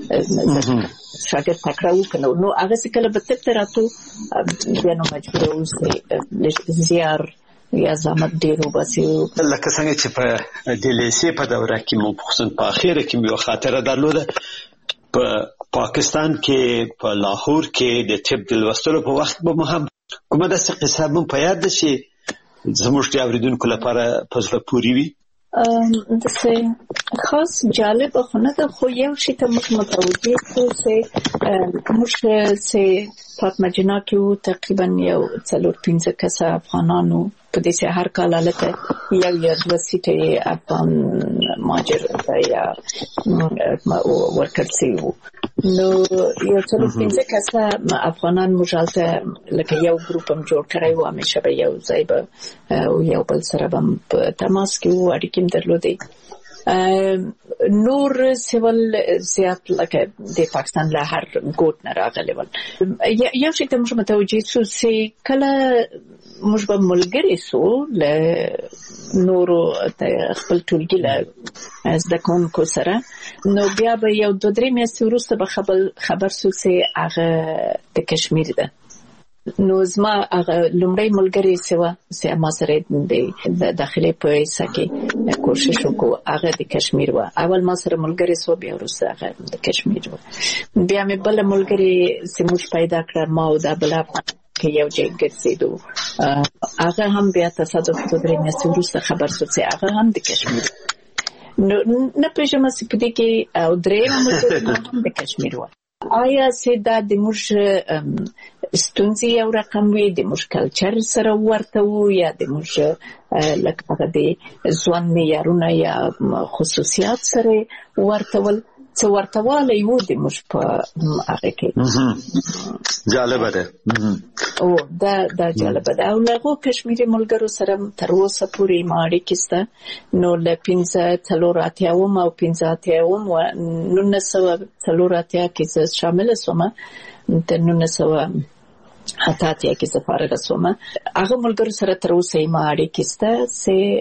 شاګرد تکړه وکنه نو هغه چې کله به طب ته راتلو بیا نو مجبوره اوسئ زیار یا زحمت ډېر وباسي لکه څنګه چې په د لیسې په دوره کې مو خصوصا په اخره کې مې یو خاطره درلوده په پاکستان کې په لاهور کې د طب د لوستلو په وخت به مو هم کومه داسې قصه مو په یاد ده چې زموږ د اوریدونکو لپاره په زړه پورې وي؟ دسه خاص جالب خو نه ده، خو یو شي ته موږ متوجه شو چې موږ چې فاطمه جنا کې وو تقریبا یو څلور پنځه کسه افغانانو په دې چې هر کال هلته یو یا دوه سیټې افغان مهاجر یا ورکړل شوي وو. نو یو څلور پنځه کسه افغانان موږ هلته لکه یو ګروپ هم جوړ کړی وو، همیشه به یو ځای به یو بل سره به هم په تماس کې وو، اړیکې هم درلودې. نور سیول زیات لکه د پاکستان له هر ګوټ نه راغلي ول. یو شي ته موږ متوجه شو چې کله موږ به ملګري سو له نورو خپل ټولګي له زده کوونکو سره، نو بیا به یو دوه درې میاشتې وروسته به خبر سو چې هغه د کشمیر ده. نو زما هغه لومړی ملګری سوا چې ما سره د داخلي په حصہ کې کوشش وکړو، هغه د کشمیر و. اول ما سره ملګری سو، بیا وروسته هغه د کشمیر و. بیا مې بل ملګری چې موږ پیدا کړ، ما او دا بل افغان کې یو ځای ګرځېدو، هغه هم بیا تصادف په درې میاشتې وروسته خبر سو چې هغه هم د کشمیر. نو نه پېژنم چې په دې کې او درېیم ملګری هم د کشمیر و. آیا چې دا د موږ ستونزې یو رقم وي، د موږ کلچر سره ورته وو، یا د موږ لکه هغه د ژوند معیارونه یا خصوصیات سره ورته ول، څه ورته والی وو د موږ په هغه کې؟ جالبه ده. او دا دا جالبه ده. او له هغو کشمیري ملګرو سره تر اوسه پورې ما اړیکې شته. نو له پنځه څلور اتیاوم او پنځه اتیاوم و نولس سوه څلور اتیا کې زه شامله شوم، د نولس سوه اته اتیا کې زه فارغه شوم. هغه ملګرو سره تر اوسه یې ما اړیکې شته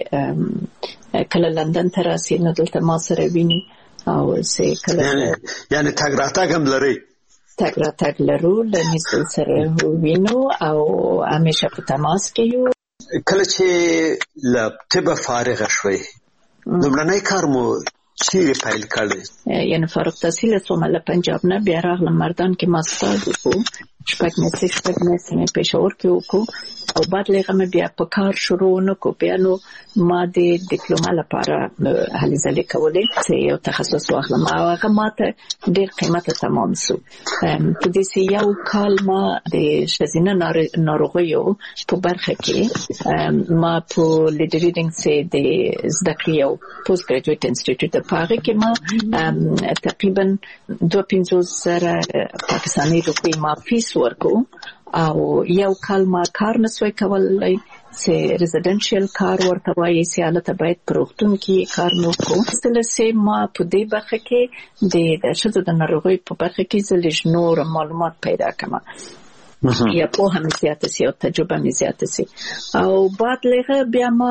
چې کله لندن ته راسي نو دلته ما سره ویني، او چې کله یعنی تګ راتګ هم لري؟ تګ راتګ لرو، له نږدې سره وینو او همیشه په تماس کې یو. کله چې له طبه فارغه شوئ، لومړنی کار مو چیرې پیل کړی؟ یعنی فارغ تحصیل شوم له پنجاب نه، بیا راغلم مردان کې ماسټر وکړو، شپږ میاشتې شپږ میاشتې مې پېښور کې وکړو، او بعد له هغه مې بیا په کار شروع نه کړو. بیا نو ما د ډیپلوما لپاره هلې ځلې کولې چې یو تخصص واخلم، او هغه ماته ډېر قیمته تمام شو. په دې چې یو کال ما د ښځینه ناروغیو په برخه کې ما په لیډ ریډینګ چې د زده کړې یو پوسټ ګریجویټ انسټیټیوټ په هغه کې ما تقریبا دوه پنځوس زره پاکستاني روپۍ ما فیس ورکو، او یو کال ما کار نسوی کولای چې ریزیډنشل کار ورته وایي، چې هلته باید په روغتون کې کار نه وکړو. څله چې ما په دې برخه کې د ښځو د ناروغیو په برخه کې زه لږ نور معلومات پیدا کړم، یا پوهه مې زیاته سي او تجربه مې زیاته سي. او بعد له بیا ما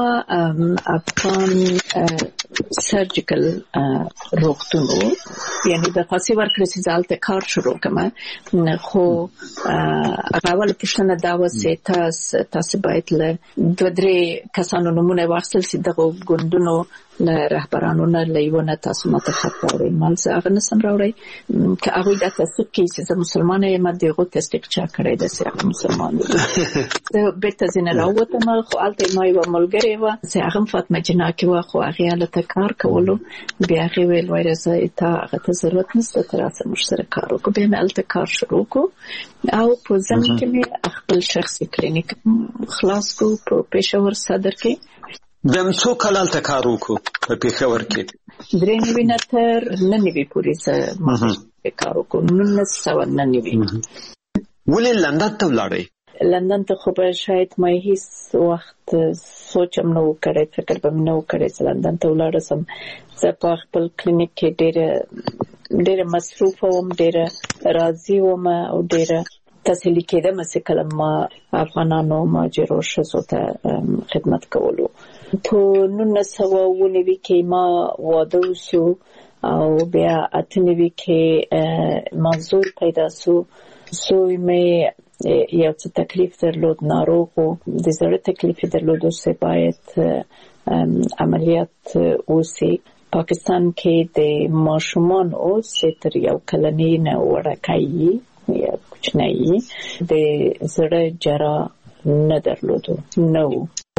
افغان سرجیکل روغتون و، یعنی د خاصي ورکړې چې هلته کار شروع کړم. خو هغه اوله پوښتنه دا وه چې تاسو تاسو باید له دوه درې کسانو نومونه واخیستل چې دغو ګوندونو له رهبرانو نه له یوه نه تاسو ماته خط راوړئ. ما زه هغه نسم راوړی، که هغوی دا تصدیق کړي چې زه مسلمانه یم، د هغو تصدیق چا کړی ده چې هغه مسلمان دي. زه بېرته ځینې راووتم، خو هلته ما یوه ملګرې وه چې هغه هم فاطمه جنا کې وه، خو هغې هلته کار کولو. بیا هغې ویل وایي راځه تا هغه ته ضرورت نشته، ته راسه موږ سره کار وکړو. بیا مې هلته کار شروع کړو، او په ضمن کې مې خپل شخصي کلینیک خلاص کړو په پېښور صدر کې. بیا څو کال هلته کار وکړو په پېښور کې؟ درې نوي نه تر نهه نوي پورې زه کار وکړو، نولس سوه نهه نوي. ولې لندن ته ولاړئ؟ لندن ته خو به شاید ما هیڅ وخت سوچ هم نه و کړی، فکر به مې نه و کړی چې لندن ته ولاړه سم. زه په خپل کلینیک کې ډېره ډېره مصروفه وم، ډېره راضي وم، او ډېره تسلي کېدم چې کله ما افغانانو مهاجرو ښځو ته خدمت کولو. په نولس سوه اووه نوي کې ما واده وشو، او بیا اته نوي کې ما زوی پیدا شو. زوی مې یو څه تکلیف درلود، ناروغ و، د زړه تکلیف یې درلود چې باید عملیات وشي. پاکستان کې د ماشومانو چې تر یو کلنۍ نه وړکۍ یا کوچنۍ د زړه جراح نه درلودو، نه و.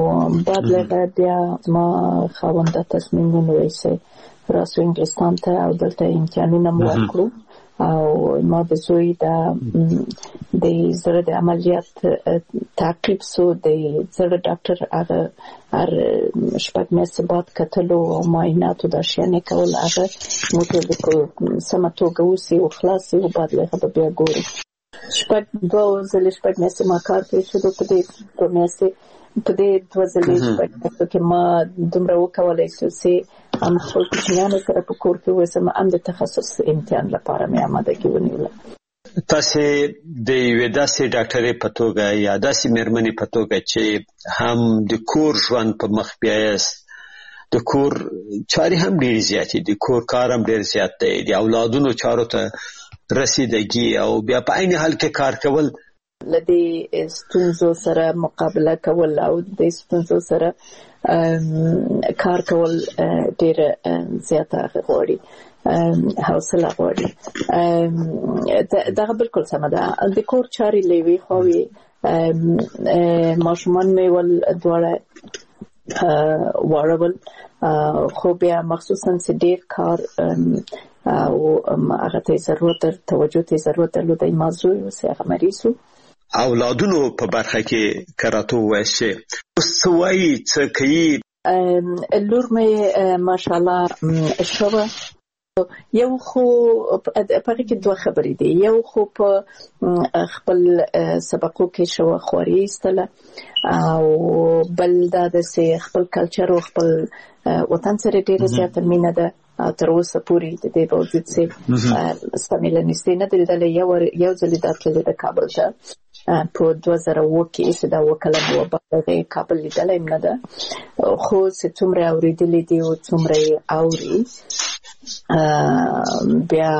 بعد له بیا ما خاوند تصمیم ونیسه راسو انګلستان ته او دلته امتحانونه مو وکړو او ما د زوی د د زړه د عملیات تعقیب سو د زړه ډاکټر هغه هر شپږ میاشتې بعد کتلو او معایناتو د شانې کول هغه موږ د سم توګه وسی او خلاصي او بعد له بیا ګورو شپږ دوه ځله شپږ میاشتې ما کار کوي چې په دې دوه میاشتې په دې دوه ځله شپږ میاشتې کې ما دومره وکولای چې ام خپل کوچنیانو سره په کور کې وسم ام د تخصص امتحان لپاره مې آماده کې ونیول. تاسو د یوې داسې ډاکټرې په توګه یا داسې مېرمنې په توګه چې هم د کور ژوند په مخ بیاست د کور چاري هم ډېر زیاتې د کور کار هم ډېر زیات دی د اولادونو چارو ته رسیدګي او بیا په عین حال کې کار کول لدې ستونزو سره مقابله کول او د ستونزو سره کار کول ډېر زیاته غواړي حوصله غواړي دا بالکل سم ده د کور چاري لوي خوي ماشومان مې ول دواړه واړول خو بیا مخصوصا چې ډېر کار او هغه ته ضرورت توجه ته ضرورت درلود موضوع وسه هغه مریضو اولادونو په برخه کې کراته وایي سوي څه کوي لور مې ماشاءالله شوه یو خو په کې دوه خبرې دي یو خو په خپل سبقو کې شو خوري استله او بل دا د خپل کلچر او خپل وطن سره ډېر زیات مینه ده تر اوسه پورې د دې باوجود چې سپمیل نشته نه دلته یو یو ځل د تلل د کابل ته په دوه زره اووه کې چې دا وکاله و په کابل لیدلای نه ده خو چې څومره اوریدلې دي او څومره اوري بیا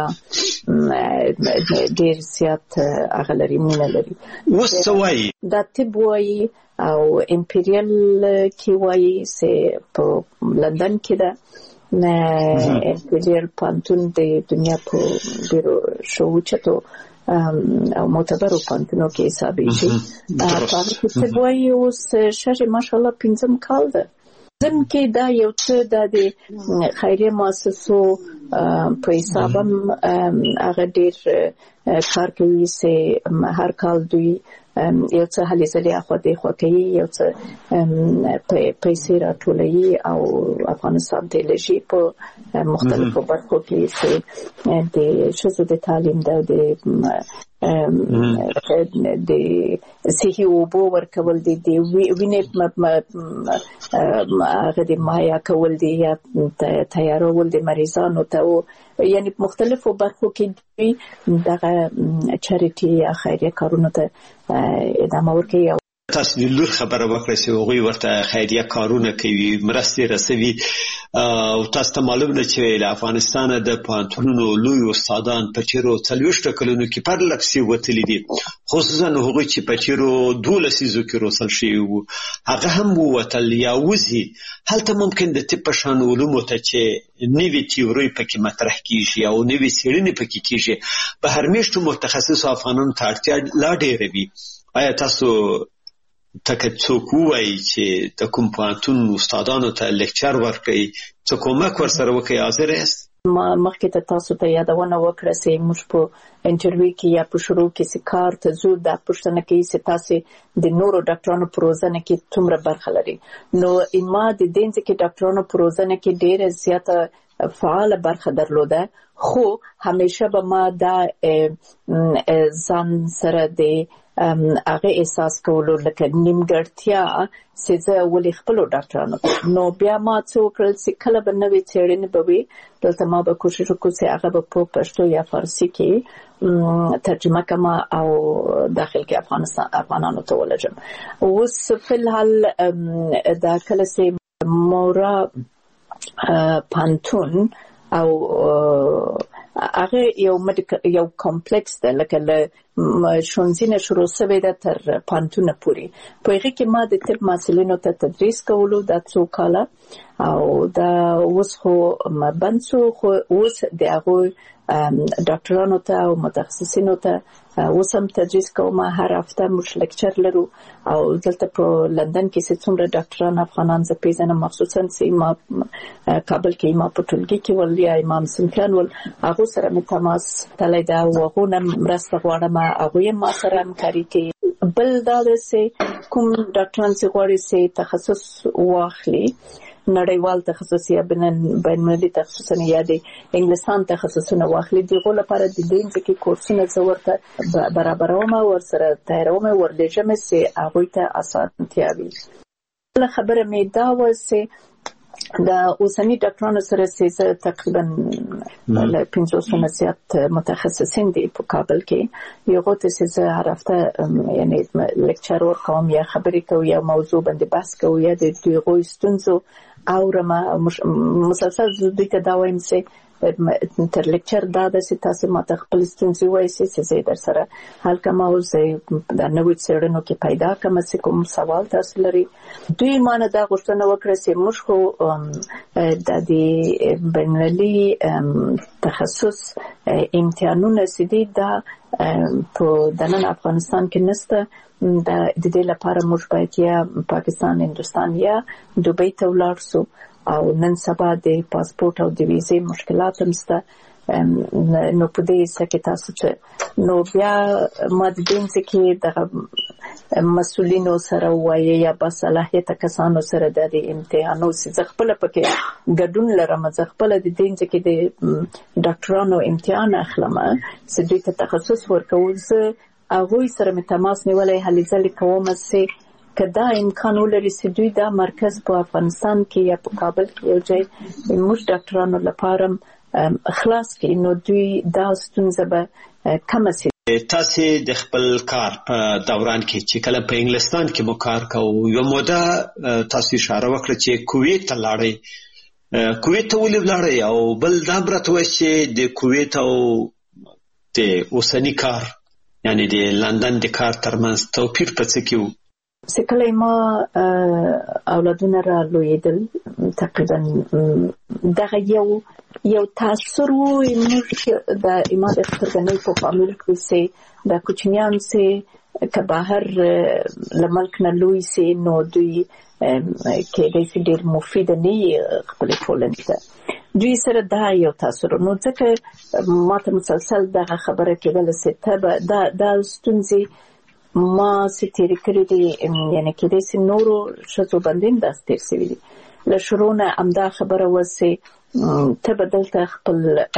ډېر زیات اغلري مینه لري وسوي دا طب وایي او امپریال کې وایي چې په لندن کې ده نه امپریال پانتون د دنیا په ډیرو شو چتو او معتبر پانتونو کې حسابي شي په څه وایي اوس شاشه ماشاءالله پنځم کال ده زم کې دا یو څه د خیریه مؤسسو په حسابم هغه ډیر کار کوي چې هر کال دوی یو څه هلي ځلې اخو د خو کوي یو څه پیسې راټولوي او افغانستان ته لشي په مختلفو برخو کې چې د شذو د تعلیم د د صحي اوبو ورکول دي د وینې هغه د مایا کول دي یا تیارول د مریضانو ته یعنی مختلفو برخو کې دغه چاریټي یا خیریه کارونه ته ادامه ورکوي. تاسو د لور خبره وکړئ چې هغوی ورته خیریه کارونه کوي مرستې رسوي او تاسو ته معلوم ده چې له افغانستانه د پوهنتونونو لوی استادان په تیرو څلوېښتو کلونو کې پرلپسې وتلي دي خصوصا هغوی چې په تیرو دولس لسیزو کې روسل شوي وو هغه هم ووتل یا وځي هلته ممکن د طب په شان علومو ته چې نوې تیورۍ پکې مطرح کیږي او نوې څېړنې پکې کیږي په هر میاشتو متخصصو افغانانو ته اړتیا لا ډېره وي آیا تاسو تکه څوک وایي چې د کوم پوهنتون استادانو ته لیکچر ورکوي څه کومک ورسره وکړي حاضر یاست؟ ما مخکې ته تاسو ته یادونه وکړه چې موږ په انټرویو کې یا په شروع کې چې کار ته ځو دا پوښتنه کوي چې تاسو د نورو ډاکټرانو په روزنه کې څومره برخه لري نو ما د دې ځکه ډاکټرانو په روزنه کې ډېره زیاته فعال برخه درلوده خو همیشه به ما دا ځان سره د هغه احساس کولو لکه نیمګړتیا چې زه ولې خپل ډاکټرانو نو بیا ما څه وکړل چې کله به نوې څېړنې به وي دلته ما به کوشش وکړم چې هغه به په پښتو یا فارسي کې ترجمه کما او داخل کې افغانستان افغانانو ته ولجم اوس په الحال دا کله چې مورا پانتون او هغه یو یو کمپلیکس ده لکه شونځینه شروع شوې ده تر پانتونه پورې. په هغه کې ما د طب محصلینو ته تدریس کولو د څو کاله او دا اوس خو بند شو، خو اوس د هغه ډاکټرانو ته او متخصصینو ته اوس هم تدریس کوم. هر هفته موږ لیکچر لرو او دلته په لندن کې چې څومره ډاکټران افغانان زه پیژنم، مخصوصا چې ما کابل کې ما په ټولګي کې ول یا امام سمکان ول هغه سره مې تماس تللی دا او هغه نه مرسته غواړم، هغه ما سره همکاري کوي. بل دا چې کوم ډاکټران چې غواړي چې تخصص واخلي، نړیوال تخصص یا بین‌المللي تخصصونه یا د انګلیسان تخصصونه واخلي، دغه لپاره د دې ځکه کورسونه زورته برابروم او ورسره تیاروم ورلېږم چې هغه ته اسانتیا وي. بل خبره مې دا و چې دا اوسنی ډاکټرانو سره چې تقریبا له پنځوس نه زیات متخصصین دي په کابل کې، یو ته چې هر هفته یعنی لیکچر ورکوم یا خبرې کوم یا موضوع باندې بحث کوم یا د دوی ستونزو اورم، مسلسل دوی ته دا وایم چې تر لیکچر دا د تاسو ماته خپل ستونزې وایي چې زه در سره حل کوم او زه د نوې څېړنو کې پیدا کوم چې کوم سوال تاسو لري. دوی مانه دا غوښتنه وکړه چې موږ خو د دې بین‌المللي تخصص امتحانونه سدي دا په دننه افغانستان کې نشته. د دې لپاره موږ باید یا پاکستان، هندوستان یا دوبۍ ته ولاړ شو او نن سبا د پاسپورت او د ویزې مشکلات هم شته. نو په دې سکه تاسو چې نو بیا مدین کې د مسولینو سره وایي یا با صلاحیت کسانو سره د امتحانو چې خپل پکې ګډون لرم، چې خپل د دین کې د ډاکټرانو امتحان اخلم چې دوی ته تخصص ورکول، زه هغه سره مې تماس نیولای هلې ځلې کوم چې کدا امکان ولري چې دوی دا مرکز په افغانستان کې یا په کابل کې یو ځای موږ ډاکټرانو لپاره خلاص کړي، نو دوی دا ستونزه به کم شي. تاسو د خپل کار په دوران کې چې کله په انګلستان کې مو کار کوو، یو موده تاسو اشاره وکړه چې کویت ته لاړئ. کویت ته ولې لاړئ او بل دا برته وایي چې د کویت او د اوسنی کار یعنی د لندن د کار ترمنځ توپیر په څه کې و؟ چې کله ما اولادونه را لویدل تقریبا دغه یو یو تاثر و موږ د امام اخترګنۍ په فامیل کې سي د کوچنیان سي که بهر لملک نه لوی سي نو دوی کې د ډېر مفید نه خپل ټولنې ته دوی سره دا یو تاثر نو ځکه ماته مسلسل دغه خبره کېدل چې ته دا د ستونزې ما ستېری کړې دي، یعنی کې د نورو شتو باندې د ستېر سوي دي له شروع نه امدا خبره وسه ته بدلته خپل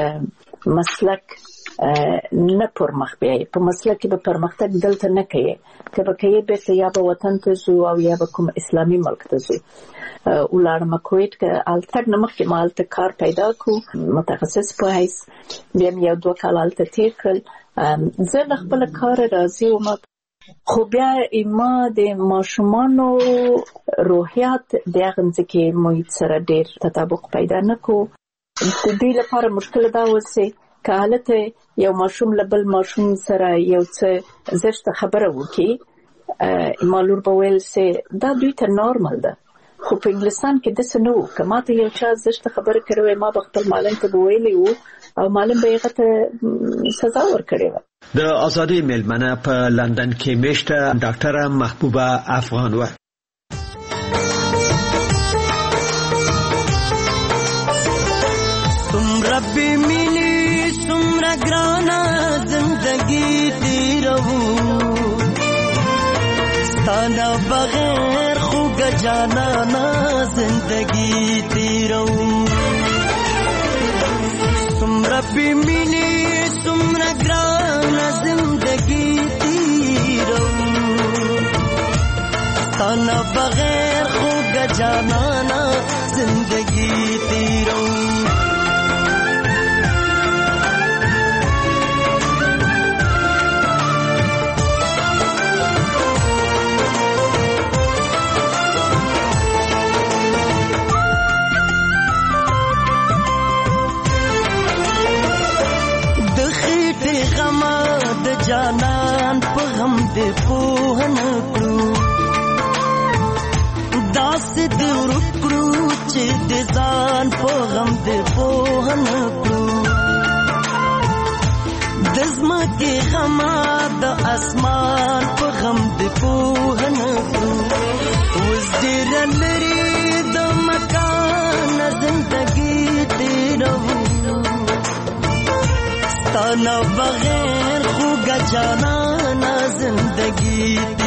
مسلک نه پرمخ بیاي په مسلک کې به پرمختګ دلته نه کوي، که به کوي به یا به وطن ته زو او یا به کوم اسلامي ملک ته زو ولارم کویت که التګ نه مخکې مالته کار پیدا کو متخصص په هیڅ بیا یو دوه کال الته تیر کړل. زه له خپل کار راضي وم، خو بیا ما د ماشومانو روحیات د هغه ځکه محیط سره ډېر تطابق پیدا نه کو. د دې لپاره مشکل دا و چې که حالته یو ماشوم له بل ماشوم سره یو څه زشته خبره وکړي، ما لور به ویل چې دا دوی ته نارمل ده، خو په انګلستان کې داسې نه و. که ما ته یو چا زشته خبره کړې وای ما به خپل معلم ته ویلي وو او معلم به هغه ته سزا ورکړې وه. د آزادۍ میلمنه په لندن کې میشته ډاکټره محبوبه افغان وه. څومره بې مینې څومره ګرانه زندګي تېروو، ستا نه بغیر خوږه جانانه زندګي تېروو. څومره بې مینې څومره ګرانه زندګي تېروو، ستا نه بغیر خوږه جانانه زندګي تېروو. جانا ځان په غم دې پوه نه کړو داسې دې ورک کړو چې دې ځان په غم دې پوه نه کړو د ځمکې غمه د اسمان په غم دې پوه نه کړو اوس ډېره لرې د مکان زندګي تېروو ستا نه بغیر خوږه جانانه زندګي